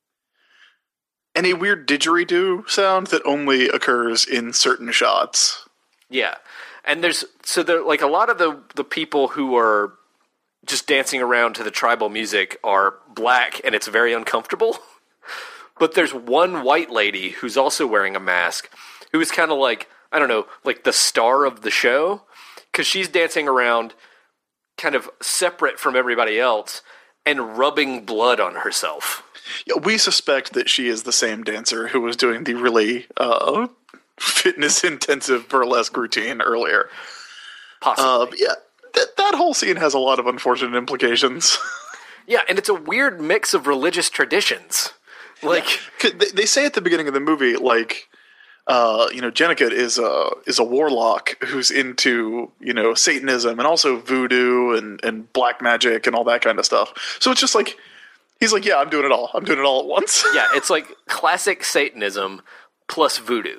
And a weird didgeridoo sound that only occurs in certain shots. Yeah. And there's, so there, like, a lot of the, the people who are just dancing around to the tribal music are black, and it's very uncomfortable. But there's one white lady who's also wearing a mask, who is kind of like, I don't know, like the star of the show, because she's dancing around kind of separate from everybody else and rubbing blood on herself. Yeah, we suspect that she is the same dancer who was doing the really uh, fitness-intensive burlesque routine earlier. Possibly. Uh, but yeah, that, that whole scene has a lot of unfortunate implications. Yeah, and it's a weird mix of religious traditions. Like, 'Cause they, they say at the beginning of the movie, like, uh, you know, Jeniket is a is a warlock who's into, you know, Satanism and also voodoo and, and black magic and all that kind of stuff. So it's just like, he's like, yeah, I'm doing it all. I'm doing it all at once. yeah, it's like classic Satanism plus voodoo.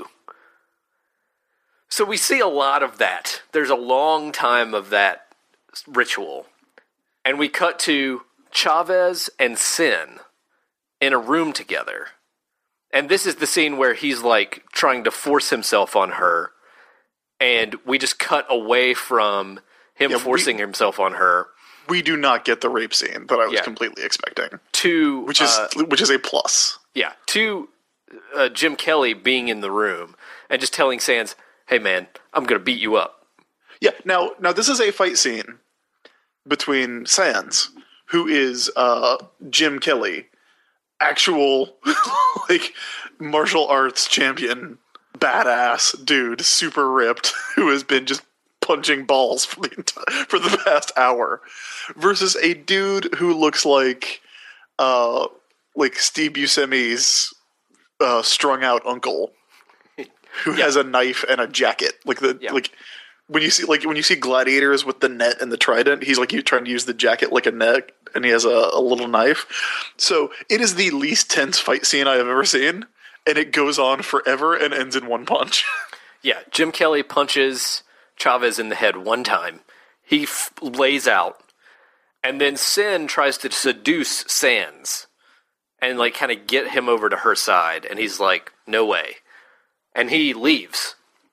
So we see a lot of that. There's a long time of that ritual. And we cut to Chavez and Sin in a room together. And this is the scene where he's like trying to force himself on her. And we just cut away from him Yeah, we- forcing himself on her We do not get the rape scene that I was Yeah. completely expecting, to which is uh, which is a plus. yeah, to uh, Jim Kelly being in the room and just telling Sans, "Hey man, I'm going to beat you up." Yeah. Now, now this is a fight scene between Sans, who is uh, Jim Kelly, actual like martial arts champion, badass dude, super ripped, who has been just punching balls for the entire, for the past hour, versus a dude who looks like uh, like Steve Buscemi's uh, strung out uncle, who Yeah. has a knife and a jacket, like the Yeah. like. When you see like when you see gladiators with the net and the trident, he's like you trying to use the jacket like a net, and he has a, a little knife. So it is the least tense fight scene I have ever seen, and it goes on forever and ends in one punch. Yeah, Jim Kelly punches Chavez in the head one time. He f- lays out, and then Sin tries to seduce Sans and like kind of get him over to her side, and he's like, "No way," and he leaves.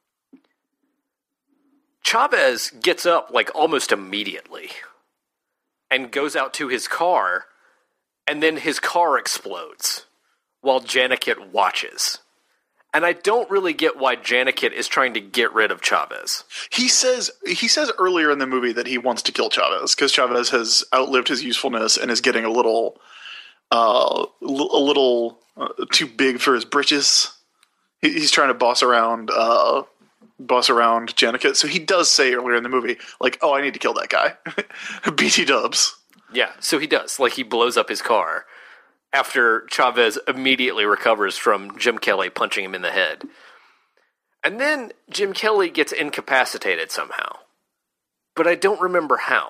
Chavez gets up like almost immediately and goes out to his car, and then his car explodes while Janiket watches. And I don't really get why Janiket is trying to get rid of Chavez. He says he says earlier in the movie that he wants to kill Chavez because Chavez has outlived his usefulness and is getting a little, uh, a little uh, too big for his britches. He, he's trying to boss around, uh, boss around Janiket. So he does say earlier in the movie, like, "Oh, I need to kill that guy." B T Dubs. Yeah, so he does. Like, he blows up his car. after Chavez immediately recovers from Jim Kelly punching him in the head. And then Jim Kelly gets incapacitated somehow. But I don't remember how.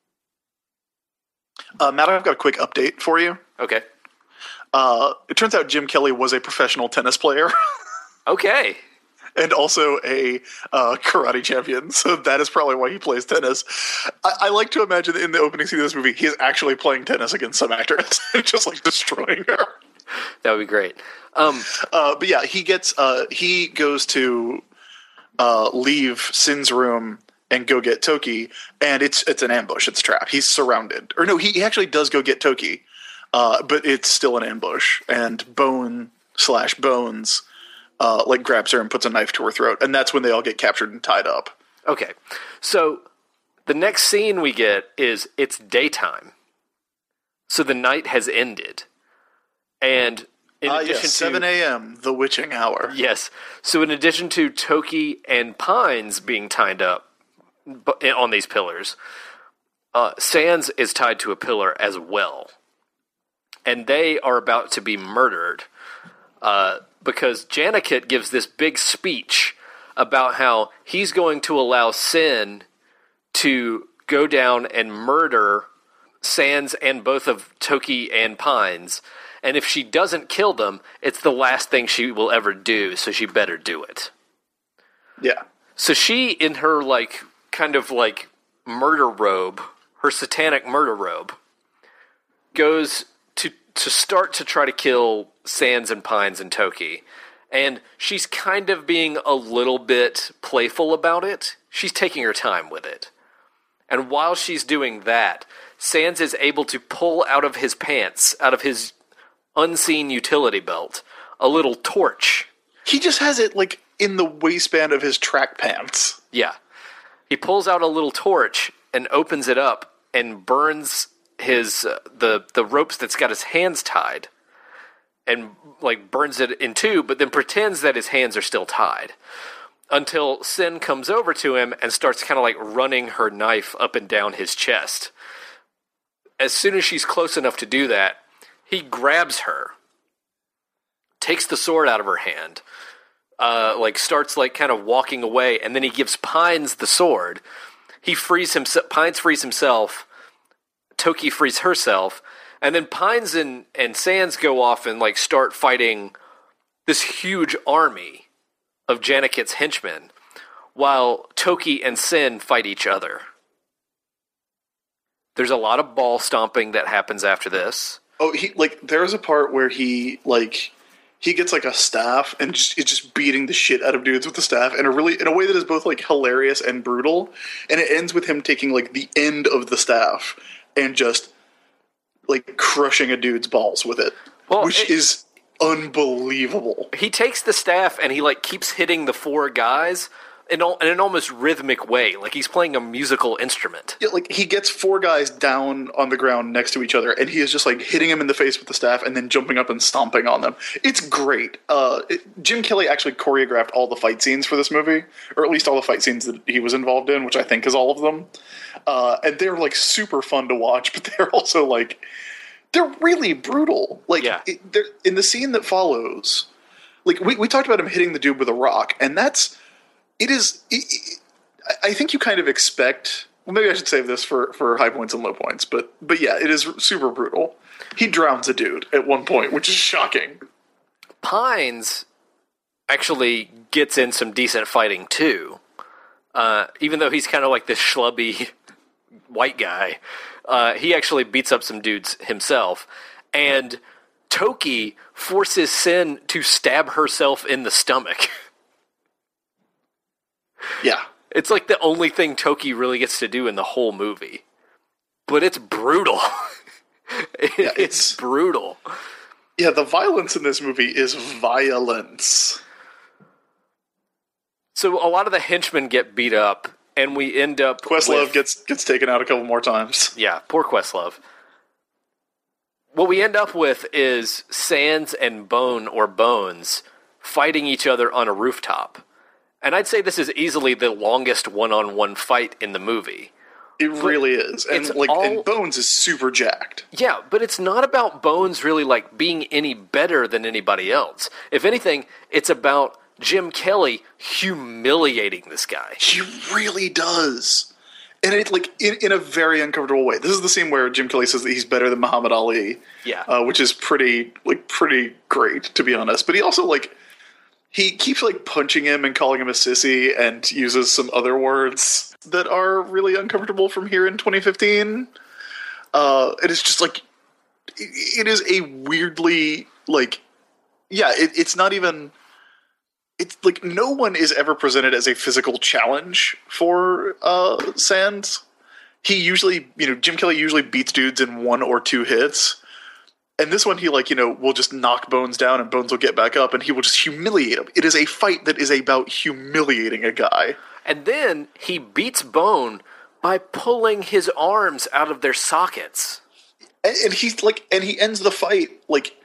Uh, Matt, I've got a quick update for you. Okay. Uh, it turns out Jim Kelly was a professional tennis player. Okay. And also a uh, karate champion, so that is probably why he plays tennis. I, I like to imagine that in the opening scene of this movie, he is actually playing tennis against some actress, just like destroying her. That would be great. Um, uh, but yeah, he gets uh, he goes to uh, leave Sin's room and go get Toki, and it's it's an ambush. It's a trap. He's surrounded, or no, he, he actually does go get Toki, uh, but it's still an ambush. And Bone slash Bones. Uh, like grabs her and puts a knife to her throat, and that's when they all get captured and tied up. Okay, so the next scene we get is it's daytime, so the night has ended, and in uh, addition yes, seven to a.m. the witching hour. Yes, so in addition to Toki and Pines being tied up on these pillars, uh, Sans is tied to a pillar as well, and they are about to be murdered. Uh, because Janikit gives this big speech about how he's going to allow Sin to go down and murder Sans and both of Toki and Pines. And if she doesn't kill them, it's the last thing she will ever do, so she better do it. Yeah. So she, in her, like, kind of, like, murder robe, her satanic murder robe, goes to to start to try to kill Sans and Pines and Toki. And she's kind of being a little bit playful about it. She's taking her time with it. And while she's doing that, Sans is able to pull out of his pants, out of his unseen utility belt, a little torch. He just has it, like, in the waistband of his track pants. Yeah. He pulls out a little torch and opens it up and burns his uh, the the ropes that's got his hands tied, and like burns it in two, but then pretends that his hands are still tied until Sin comes over to him and starts kind of like running her knife up and down his chest. As soon as she's close enough to do that, he grabs her, takes the sword out of her hand, uh, like starts like kind of walking away, and then he gives Pines the sword. He frees himself. Pines frees himself. Toki frees herself, and then Pines and, and Sans go off and like start fighting this huge army of Janikit's henchmen, while Toki and Sin fight each other. There's a lot of ball stomping that happens after this. Oh, he like there's a part where he like he gets like a staff and just is just beating the shit out of dudes with the staff in a really in a way that is both like hilarious and brutal, and it ends with him taking like the end of the staff and just, like, crushing a dude's balls with it. Well, which it, is unbelievable. He takes the staff and he, like, keeps hitting the four guys in, all, in an almost rhythmic way. Like, he's playing a musical instrument. Yeah, like, he gets four guys down on the ground next to each other, and he is just, like, hitting them in the face with the staff and then jumping up and stomping on them. It's great. Uh, it, Jim Kelly actually choreographed all the fight scenes for this movie, or at least all the fight scenes that he was involved in, which I think is all of them. Uh, and they're, like, super fun to watch, but they're also, like, they're really brutal. Like, yeah. it, in the scene that follows, like, we, we talked about him hitting the dude with a rock, and that's, it is, it, it, I think you kind of expect, well, maybe I should save this for, for high points and low points, but, but yeah, it is super brutal. He drowns a dude at one point, which is shocking. Pines actually gets in some decent fighting, too. Uh, even though he's kind of like this schlubby white guy, uh, he actually beats up some dudes himself. And Toki forces Sin to stab herself in the stomach. Yeah. It's like the only thing Toki really gets to do in the whole movie. But it's brutal. it, yeah, it's, it's brutal. Yeah, the violence in this movie is violence. So a lot of the henchmen get beat up, and we end up Questlove with, gets gets taken out a couple more times. Yeah, poor Questlove. What we end up with is Sans and Bone or Bones fighting each other on a rooftop. And I'd say this is easily the longest one-on-one fight in the movie, It But really is. And it's like all- and Bones is super jacked. Yeah, but it's not about Bones really like being any better than anybody else. If anything, it's about Jim Kelly humiliating this guy. He really does. And it like in, in a very uncomfortable way. This is the scene where Jim Kelly says that he's better than Muhammad Ali. Yeah. Uh, which is pretty like pretty great, to be honest. But he also like he keeps like punching him and calling him a sissy and uses some other words that are really uncomfortable from here in twenty fifteen. Uh, it is just like it, it is a weirdly like yeah. It, it's not even. It's like no one is ever presented as a physical challenge for uh, Sands. He usually, you know, Jim Kelly usually beats dudes in one or two hits. And this one, he like, you know, will just knock Bones down and Bones will get back up and he will just humiliate him. It is a fight that is about humiliating a guy. And then he beats Bone by pulling his arms out of their sockets. And, and he's like, and he ends the fight like,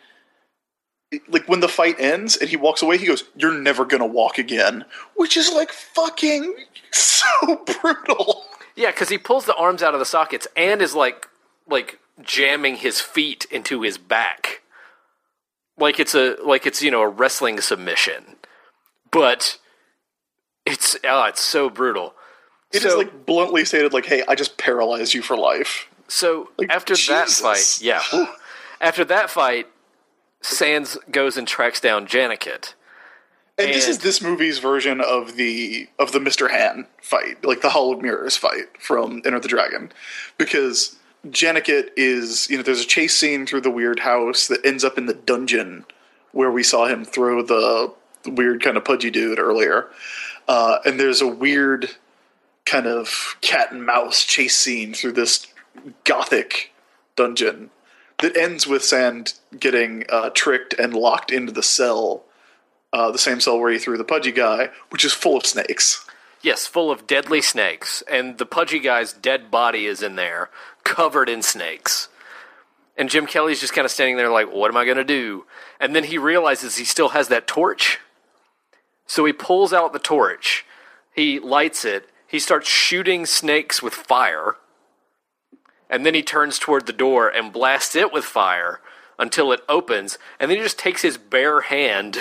like when the fight ends and he walks away, he goes, "You're never gonna walk again," which is like fucking so brutal. Yeah, because he pulls the arms out of the sockets and is like, like jamming his feet into his back, like it's a like it's you know a wrestling submission, but it's oh, it's so brutal. It so, is like bluntly stated, like, "Hey, I just paralyzed you for life." So like, after Jesus. that fight, yeah, after that fight. Sands goes and tracks down Janikit. And, and this is this movie's version of the of the Mister Han fight, like the Hall of Mirrors fight from Enter the Dragon. Because Janikit is, you know, there's a chase scene through the weird house that ends up in the dungeon where we saw him throw the weird kind of pudgy dude earlier. Uh, and there's a weird kind of cat and mouse chase scene through this gothic dungeon that ends with Sand getting uh, tricked and locked into the cell, uh, the same cell where he threw the pudgy guy, which is full of snakes. Yes, full of deadly snakes, and the pudgy guy's dead body is in there, covered in snakes. And Jim Kelly's just kind of standing there like, what am I going to do? And then he realizes he still has that torch. So he pulls out the torch, he lights it, he starts shooting snakes with fire, and then he turns toward the door and blasts it with fire until it opens, and then he just takes his bare hand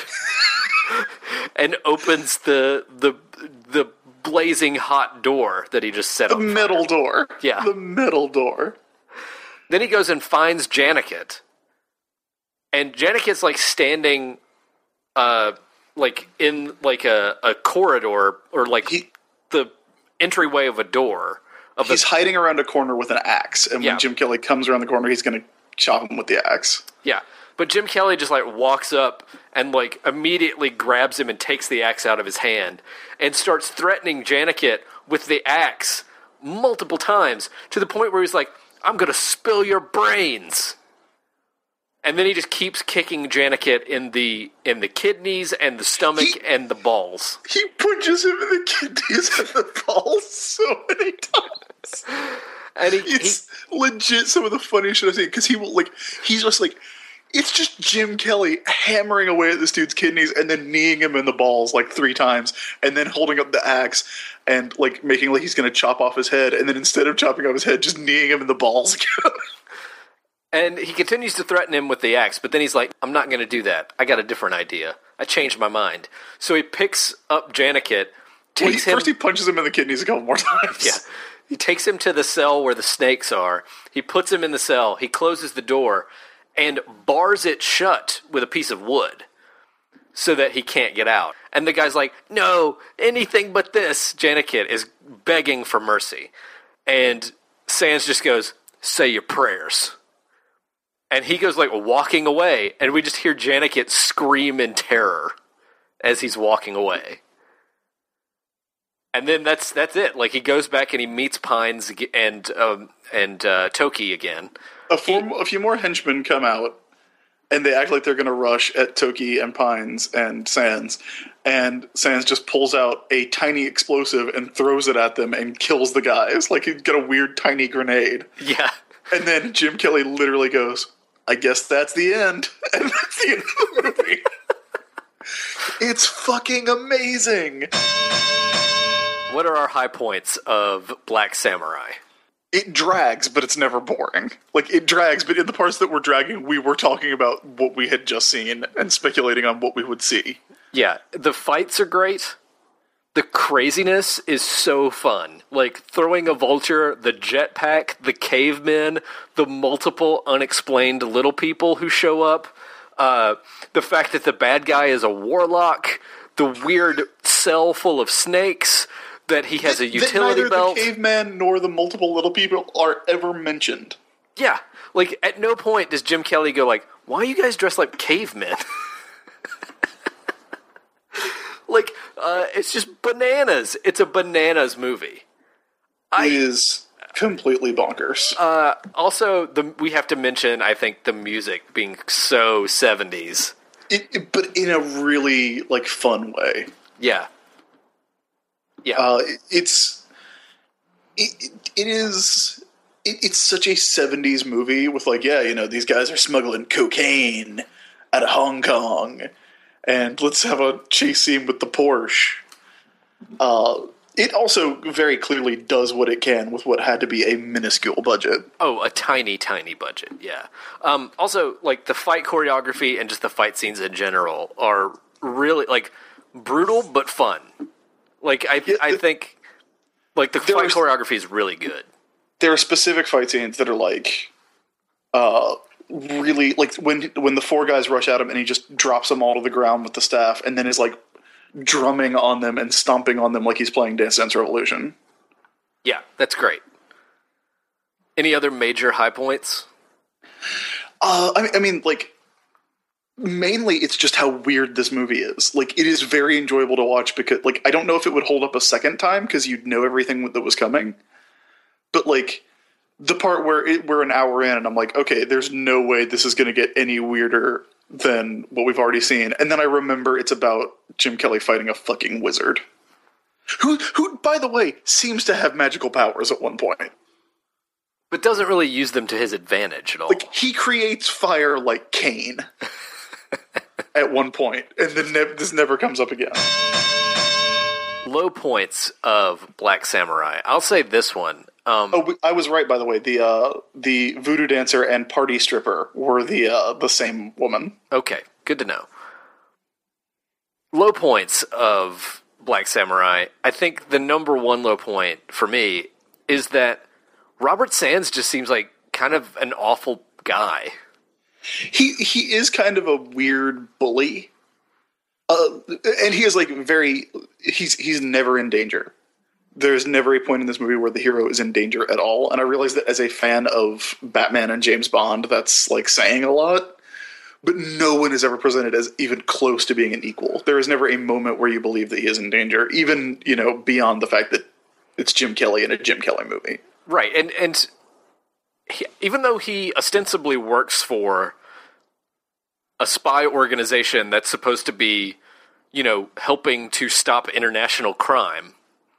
and opens the the the blazing hot door that he just set the on fire. metal door. Yeah. The metal door. Then he goes and finds Janikit, and Janikit's like standing, uh, like in like a, a corridor or like He- the entryway of a door. Of He's a, hiding around a corner with an axe, and Yeah. when Jim Kelly comes around the corner, he's going to chop him with the axe. yeah, but Jim Kelly just like walks up and like immediately grabs him and takes the axe out of his hand and starts threatening Janikit with the axe multiple times to the point where he's like, "I'm going to spill your brains." And then he just keeps kicking Janikit in the in the kidneys and the stomach He- and the balls. He punches him in the kidneys and the balls so many times. And he, It's legit some of the funniest shit I've seen, because he will, like, he's just like, it's just Jim Kelly hammering away at this dude's kidneys and then kneeing him in the balls like three times and then holding up the axe and like making like he's going to chop off his head, and then instead of chopping off his head, just kneeing him in the balls again. And he continues to threaten him with the axe, but then he's like, I'm not going to do that. I got a different idea. I changed my mind. So he picks up Janikit, Well, he, takes him... first he punches him in the kidneys a couple more times. Yeah. He takes him to the cell where the snakes are. He puts him in the cell. He closes the door and bars it shut with a piece of wood so that he can't get out. And the guy's like, no, anything but this. Janikit is begging for mercy. And Sands just goes, say your prayers. And he goes like walking away, and we just hear Janikit scream in terror as he's walking away. And then that's that's it. Like, he goes back and he meets Pines ag- and um, and uh, Toki again. A, form, a few more henchmen come out, and they act like they're going to rush at Toki and Pines and Sands. And Sands just pulls out a tiny explosive and throws it at them and kills the guys. Like, he's got a weird tiny grenade. Yeah. And then Jim Kelly literally goes, I guess that's the end. And that's the end of the movie. It's fucking amazing. What are our high points of Black Samurai? it drags, but it's never boring. Like, it drags, but in the parts that were dragging, we were talking about what we had just seen and speculating on what we would see. Yeah, the fights are great. The craziness is so fun. Like, throwing a vulture, the jetpack, the cavemen, the multiple unexplained little people who show up, uh, the fact that the bad guy is a warlock, the weird cell full of snakes, that he has a utility that neither belt. The caveman nor the multiple little people are ever mentioned. Yeah, like, at no point does Jim Kelly go like, why are you guys dressed like cavemen? Like, uh, it's just bananas. It's a bananas movie. I, it is completely bonkers. Uh, also, the we have to mention, I think, the music being so seventies. It, it, but in a really, like, fun way. Yeah. Yeah. Uh, it, it's... It, it, it is... It, it's such a seventies movie with, like, yeah, you know, these guys are smuggling cocaine out of Hong Kong. And let's have a chase scene with the Porsche. Uh, it also very clearly does what it can with what had to be a minuscule budget. Oh, a tiny, tiny budget, yeah. Um, also, like, the fight choreography and just the fight scenes in general are really, like, brutal but fun. Like, I Yeah, I the, think, like, the fight are, choreography is really good. There are specific fight scenes that are, like, uh... really, like, when when the four guys rush at him and he just drops them all to the ground with the staff and then is, like, drumming on them and stomping on them like he's playing Dance Dance Revolution. Yeah, that's great. Any other major high points? Uh, I mean, I mean, like, mainly it's just how weird this movie is. Like, it is very enjoyable to watch because, like, I don't know if it would hold up a second time because you'd know everything that was coming. But, like... the part where it, we're an hour in and I'm like, okay, there's no way this is going to get any weirder than what we've already seen. And then I remember it's about Jim Kelly fighting a fucking wizard. Who, who, by the way, seems to have magical powers at one point. But doesn't really use them to his advantage at all. Like, he creates fire like Kane at one point, and then ne- this never comes up again. Low points of Black Samurai. I'll say this one. Um, oh, I was right, by the way. The uh, the voodoo dancer and party stripper were the uh, the same woman. Okay, good to know. Low points of Black Samurai. I think the number one low point for me is that Robert Sands just seems like kind of an awful guy. He he is kind of a weird bully. Uh, and he is like very, he's he's never in danger. There's never a point in this movie where the hero is in danger at all. And I realize that as a fan of Batman and James Bond, that's like saying a lot. But no one is ever presented as even close to being an equal. There is never a moment where you believe that he is in danger, even, you know, beyond the fact that it's Jim Kelly in a Jim Kelly movie. Right, and, and he, even though he ostensibly works for a spy organization that's supposed to be, you know, helping to stop international crime,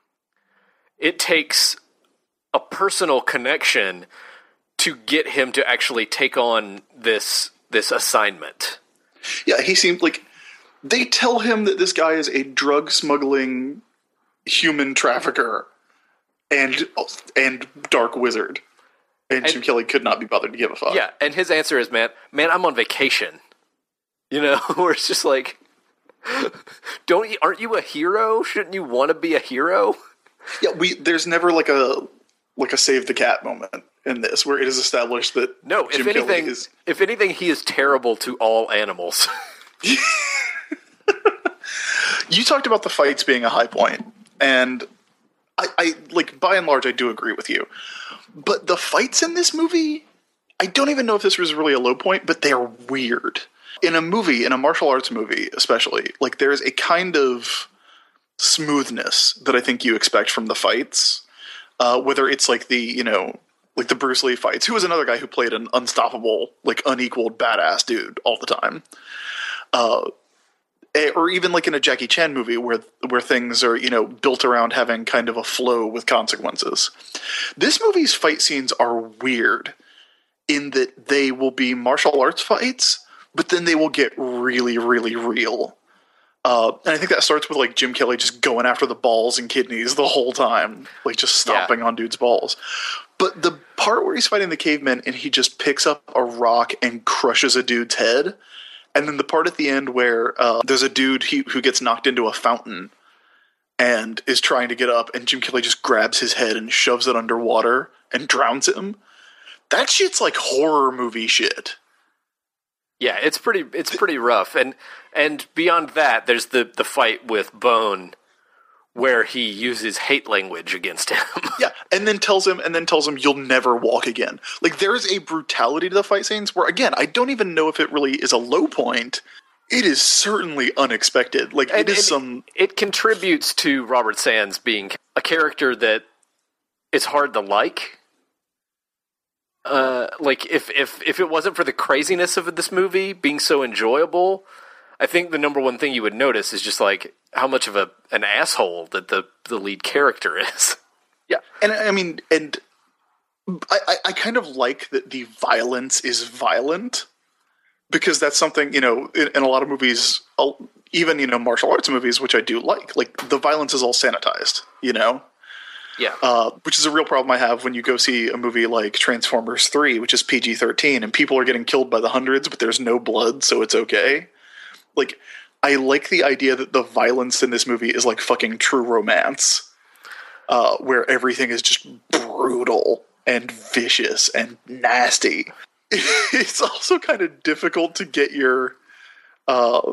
it takes a personal connection to get him to actually take on this this assignment. Yeah, he seemed like they tell him that this guy is a drug smuggling human trafficker and and dark wizard. And, and Jim Kelly could not be bothered to give a fuck. Yeah, and his answer is, man, man, I'm on vacation. You know, where it's just like, don't you, aren't you a hero? Shouldn't you want to be a hero? Yeah, we there's never like a like a save the cat moment in this where it is established that no. Jim If anything, Kelly is... if anything, he is terrible to all animals. You talked about the fights being a high point, and I, I like by and large I do agree with you. But the fights in this movie, I don't even know if this was really a low point, but they're weird. In a movie, in a martial arts movie especially, like there's a kind of smoothness that I think you expect from the fights. Uh, whether it's like the, you know, like the Bruce Lee fights, who was another guy who played an unstoppable, like unequaled badass dude all the time. Uh, or even like in a Jackie Chan movie where where things are, you know, built around having kind of a flow with consequences. This movie's fight scenes are weird in that they will be martial arts fights, but then they will get really, really real. Uh, and I think that starts with like Jim Kelly just going after the balls and kidneys the whole time, like just stomping yeah. on dudes' balls. But the part where he's fighting the cavemen and he just picks up a rock and crushes a dude's head, and then the part at the end where uh, there's a dude he, who gets knocked into a fountain and is trying to get up, and Jim Kelly just grabs his head and shoves it underwater and drowns him. That shit's like horror movie shit. Yeah, it's pretty it's pretty rough. And and beyond that, there's the, the fight with Bone where he uses hate language against him. Yeah, and then tells him and then tells him you'll never walk again. Like there's a brutality to the fight scenes where again, I don't even know if it really is a low point. It is certainly unexpected. Like and, it is some it contributes to Robert Sands being a character that is hard to like. Uh, like if, if if it wasn't for the craziness of this movie being so enjoyable, I think the number one thing you would notice is just like how much of a an asshole that the, the lead character is. Yeah, and I mean, and I, I, I kind of like that the violence is violent because that's something, you know, in, in a lot of movies, even, you know, martial arts movies, which I do like, like the violence is all sanitized, you know? Yeah, uh, which is a real problem I have when you go see a movie like Transformers three, which is P G thirteen, and people are getting killed by the hundreds, but there's no blood, so it's okay. Like, I like the idea that the violence in this movie is like fucking True Romance, uh, where everything is just brutal and vicious and nasty. It's also kind of difficult to get your... Uh,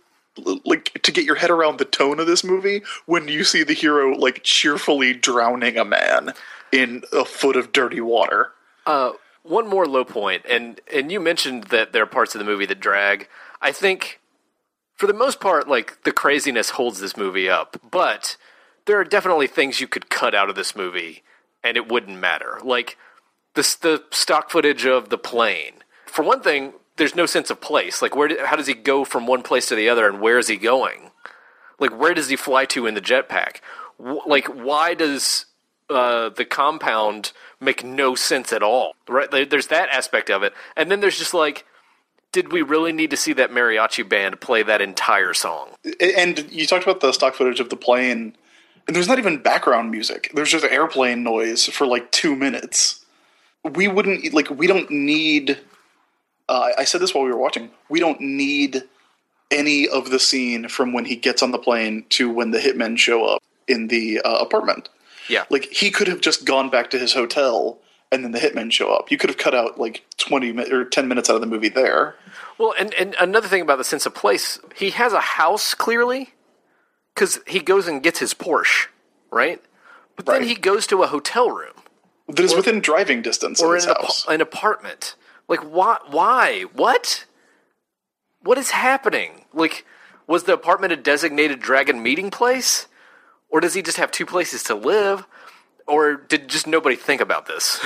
like to get your head around the tone of this movie when you see the hero like cheerfully drowning a man in a foot of dirty water. Uh, one more low point, and and you mentioned that there are parts of the movie that drag. I think for the most part, like the craziness holds this movie up, but there are definitely things you could cut out of this movie and it wouldn't matter. Like the the stock footage of the plane. For one thing, there's no sense of place. Like, where? How does he go from one place to the other, and where is he going? Like, where does he fly to in the jetpack? W- like, why does uh, the compound make no sense at all? Right? There's that aspect of it. And then there's just like, did we really need to see that mariachi band play that entire song? And you talked about the stock footage of the plane, and there's not even background music. There's just airplane noise for like two minutes. We wouldn't, like, we don't need... Uh, I said this while we were watching. We don't need any of the scene from when he gets on the plane to when the hitmen show up in the uh, apartment. Yeah. Like, he could have just gone back to his hotel and then the hitmen show up. You could have cut out, like, twenty mi- or ten minutes out of the movie there. Well, and, and another thing about the sense of place, he has a house, clearly, because he goes and gets his Porsche, right? But right. Then he goes to a hotel room. That is or, within driving distance of his an house. Or an apartment. Like, why? Why? What? What is happening? Like, was the apartment a designated dragon meeting place? Or does he just have two places to live? Or did just nobody think about this?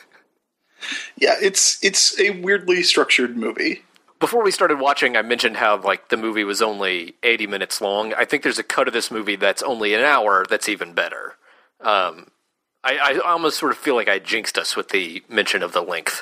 Yeah, it's it's a weirdly structured movie. Before we started watching, I mentioned how, like, the movie was only eighty minutes long. I think there's a cut of this movie that's only an hour that's even better. Um, I, I almost sort of feel like I jinxed us with the mention of the length.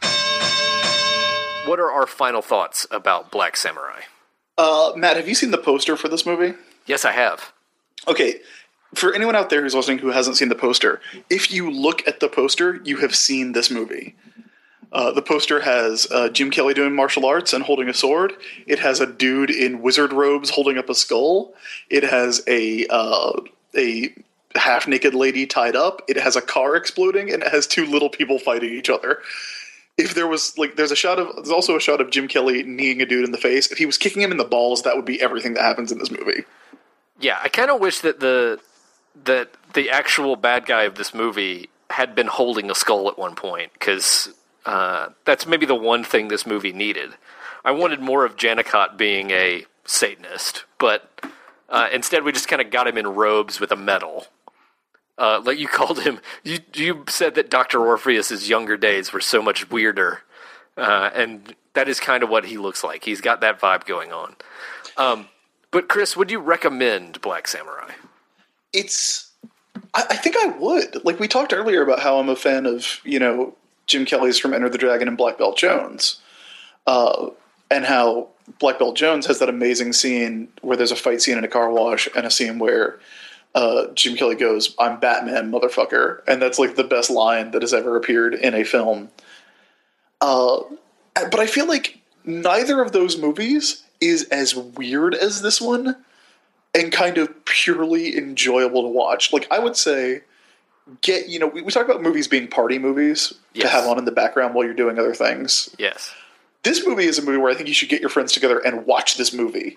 What are our final thoughts about Black Samurai? Uh, Matt, have you seen the poster for this movie? Yes, I have. Okay, for anyone out there who's listening who hasn't seen the poster, if you look at the poster, you have seen this movie. Uh, the poster has uh, Jim Kelly doing martial arts and holding a sword. It has a dude in wizard robes holding up a skull. It has a uh, a half-naked lady tied up. It has a car exploding, and it has two little people fighting each other. If there was, like, there's a shot of, there's also a shot of Jim Kelly kneeing a dude in the face. If he was kicking him in the balls, that would be everything that happens in this movie. Yeah, I kind of wish that the, that the actual bad guy of this movie had been holding a skull at one point, because uh, that's maybe the one thing this movie needed. I wanted more of Janicott being a Satanist, but uh, instead we just kind of got him in robes with a medal. Uh, like you called him, you you said that Doctor Orpheus's younger days were so much weirder, uh, and that is kind of what he looks like. He's got that vibe going on. Um, but Chris, would you recommend Black Samurai? It's, I, I think I would. Like we talked earlier about how I'm a fan of, you know, Jim Kelly's from Enter the Dragon and Black Belt Jones, uh, and how Black Belt Jones has that amazing scene where there's a fight scene in a car wash and a scene where uh, Jim Kelly goes, "I'm Batman, motherfucker," and that's like the best line that has ever appeared in a film. Uh, but I feel like neither of those movies is as weird as this one, and kind of purely enjoyable to watch. Like, I would say, get you know, we, we talk about movies being party movies yes. to have on in the background while you're doing other things. Yes. This movie is a movie where I think you should get your friends together and watch this movie.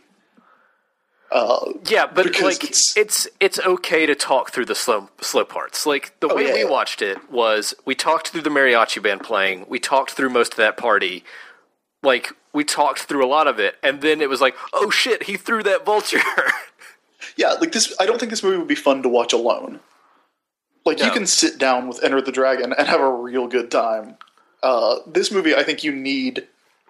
Uh, yeah, but like it's, it's it's okay to talk through the slow slow parts. Like the oh, way yeah, we yeah. watched it was we talked through the mariachi band playing. We talked through most of that party. Like we talked through a lot of it, and then it was like, oh shit, he threw that vulture. yeah, like this. I don't think this movie would be fun to watch alone. Like no. you can sit down with Enter the Dragon and have a real good time. Uh, this movie, I think you need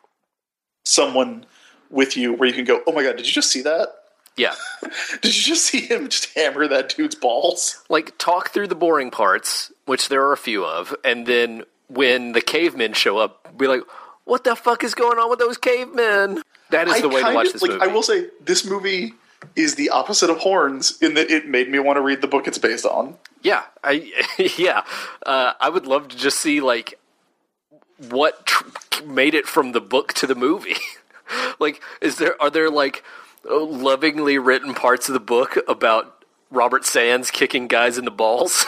someone with you where you can go, oh my god, did you just see that? Yeah. Did you just see him just hammer that dude's balls? Like, talk through the boring parts, which there are a few of, and then when the cavemen show up, be like, what the fuck is going on with those cavemen? That is I the way to kind watch of, this like, movie. I will say, this movie is the opposite of Horns in that it made me want to read the book it's based on. Yeah. I, yeah. Uh, I would love to just see, like, what tr- made it from the book to the movie. Like, is there are there like lovingly written parts of the book about Robert Sands kicking guys in the balls?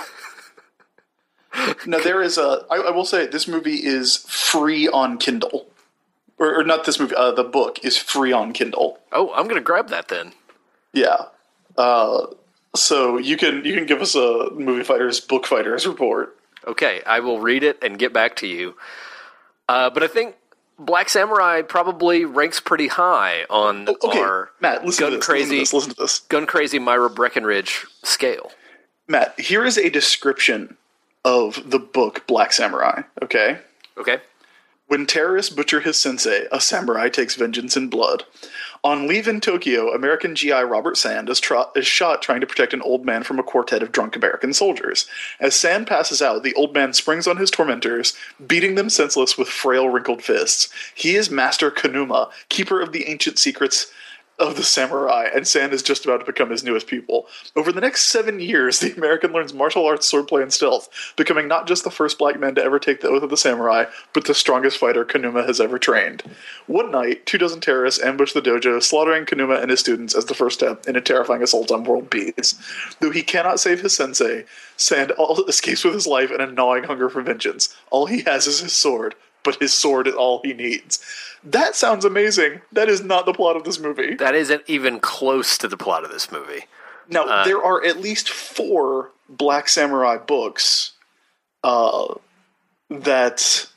No, there is a. I, I will say this movie is free on Kindle, or, or not this movie. Uh, the book is free on Kindle. Oh, I'm gonna grab that then. Yeah. Uh, so you can you can give us a Movie Fighters Book Fighters report. Okay, I will read it and get back to you. Uh, but I think Black Samurai probably ranks pretty high on Oh, okay, our Matt, listen gun to this, crazy, listen to this. Listen to this. gun crazy Myra Breckenridge scale. Matt, here is a description of the book Black Samurai. Okay. Okay. When terrorists butcher his sensei, a samurai takes vengeance in blood. On leave in Tokyo, American G I Robert Sand is, tra- is shot trying to protect an old man from a quartet of drunk American soldiers. As Sand passes out, the old man springs on his tormentors, beating them senseless with frail, wrinkled fists. He is Master Kanuma, keeper of the ancient secrets of the samurai, and Sand is just about to become his newest pupil. Over the next seven years, the American learns martial arts, swordplay, and stealth, becoming not just the first black man to ever take the oath of the samurai, but the strongest fighter Kanuma has ever trained. One night, two dozen terrorists ambush the dojo, slaughtering Kanuma and his students as the first step in a terrifying assault on world peace. Though he cannot save his sensei, Sand all escapes with his life and a gnawing hunger for vengeance. All he has is his sword, but his sword is all he needs. That sounds amazing. That is not the plot of this movie. That isn't even close to the plot of this movie. Now, Uh, there are at least four Black Samurai books uh, that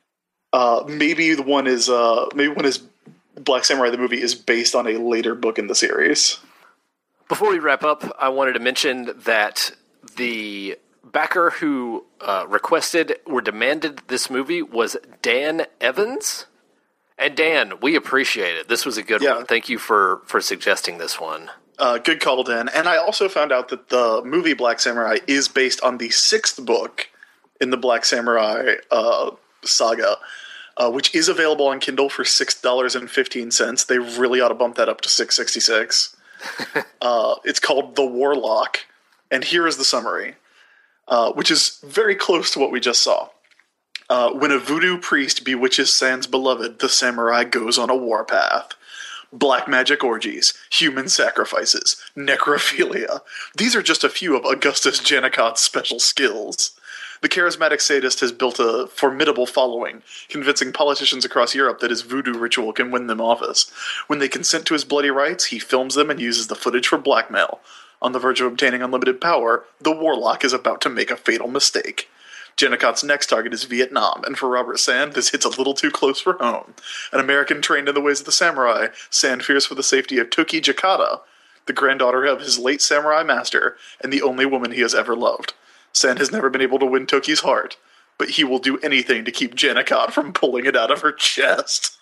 uh, maybe the one is uh, maybe one is Black Samurai the movie is based on a later book in the series. Before we wrap up, I wanted to mention that the backer who uh, requested or demanded this movie was Dan Evans. And Dan, we appreciate it. This was a good Yeah. one. Thank you for, for suggesting this one. Uh, good call, Dan. And I also found out that the movie Black Samurai is based on the sixth book in the Black Samurai uh, saga, uh, which is available on Kindle for six dollars and fifteen cents. They really ought to bump that up to six dollars and sixty-six cents. uh, it's called The Warlock, and here is the summary, uh, which is very close to what we just saw. Uh, when a voodoo priest bewitches Sand's beloved, the samurai goes on a warpath. Black magic orgies, human sacrifices, necrophilia. These are just a few of Augustus Janicot's special skills. The charismatic sadist has built a formidable following, convincing politicians across Europe that his voodoo ritual can win them office. When they consent to his bloody rites, he films them and uses the footage for blackmail. On the verge of obtaining unlimited power, the warlock is about to make a fatal mistake. Janicot's next target is Vietnam, and for Robert Sand, this hits a little too close for home. An American trained in the ways of the samurai, Sand fears for the safety of Toki Jakata, the granddaughter of his late samurai master, and the only woman he has ever loved. Sand has never been able to win Toki's heart, but he will do anything to keep Janicot from pulling it out of her chest.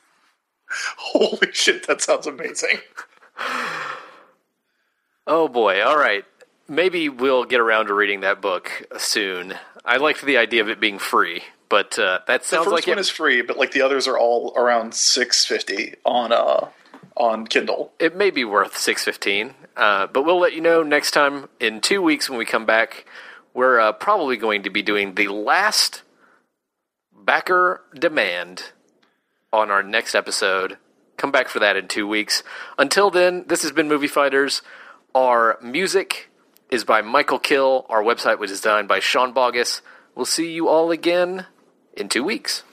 Holy shit, that sounds amazing. Oh boy, all right. Maybe we'll get around to reading that book soon. I liked the idea of it being free, but uh, that The sounds first like one it. is free, but like the others are all around six fifty on uh on Kindle. It may be worth six fifteen, uh, but we'll let you know next time in two weeks when we come back. We're uh, probably going to be doing the last backer demand on our next episode. Come back for that in two weeks. Until then, this has been Movie Fighters. Our music is by Michael Kill. Our website was designed by Sean Bogus. We'll see you all again in two weeks.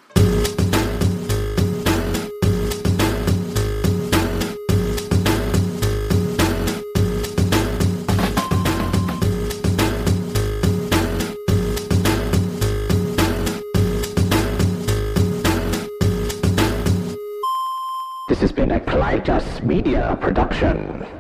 This has been a Clytus Media production.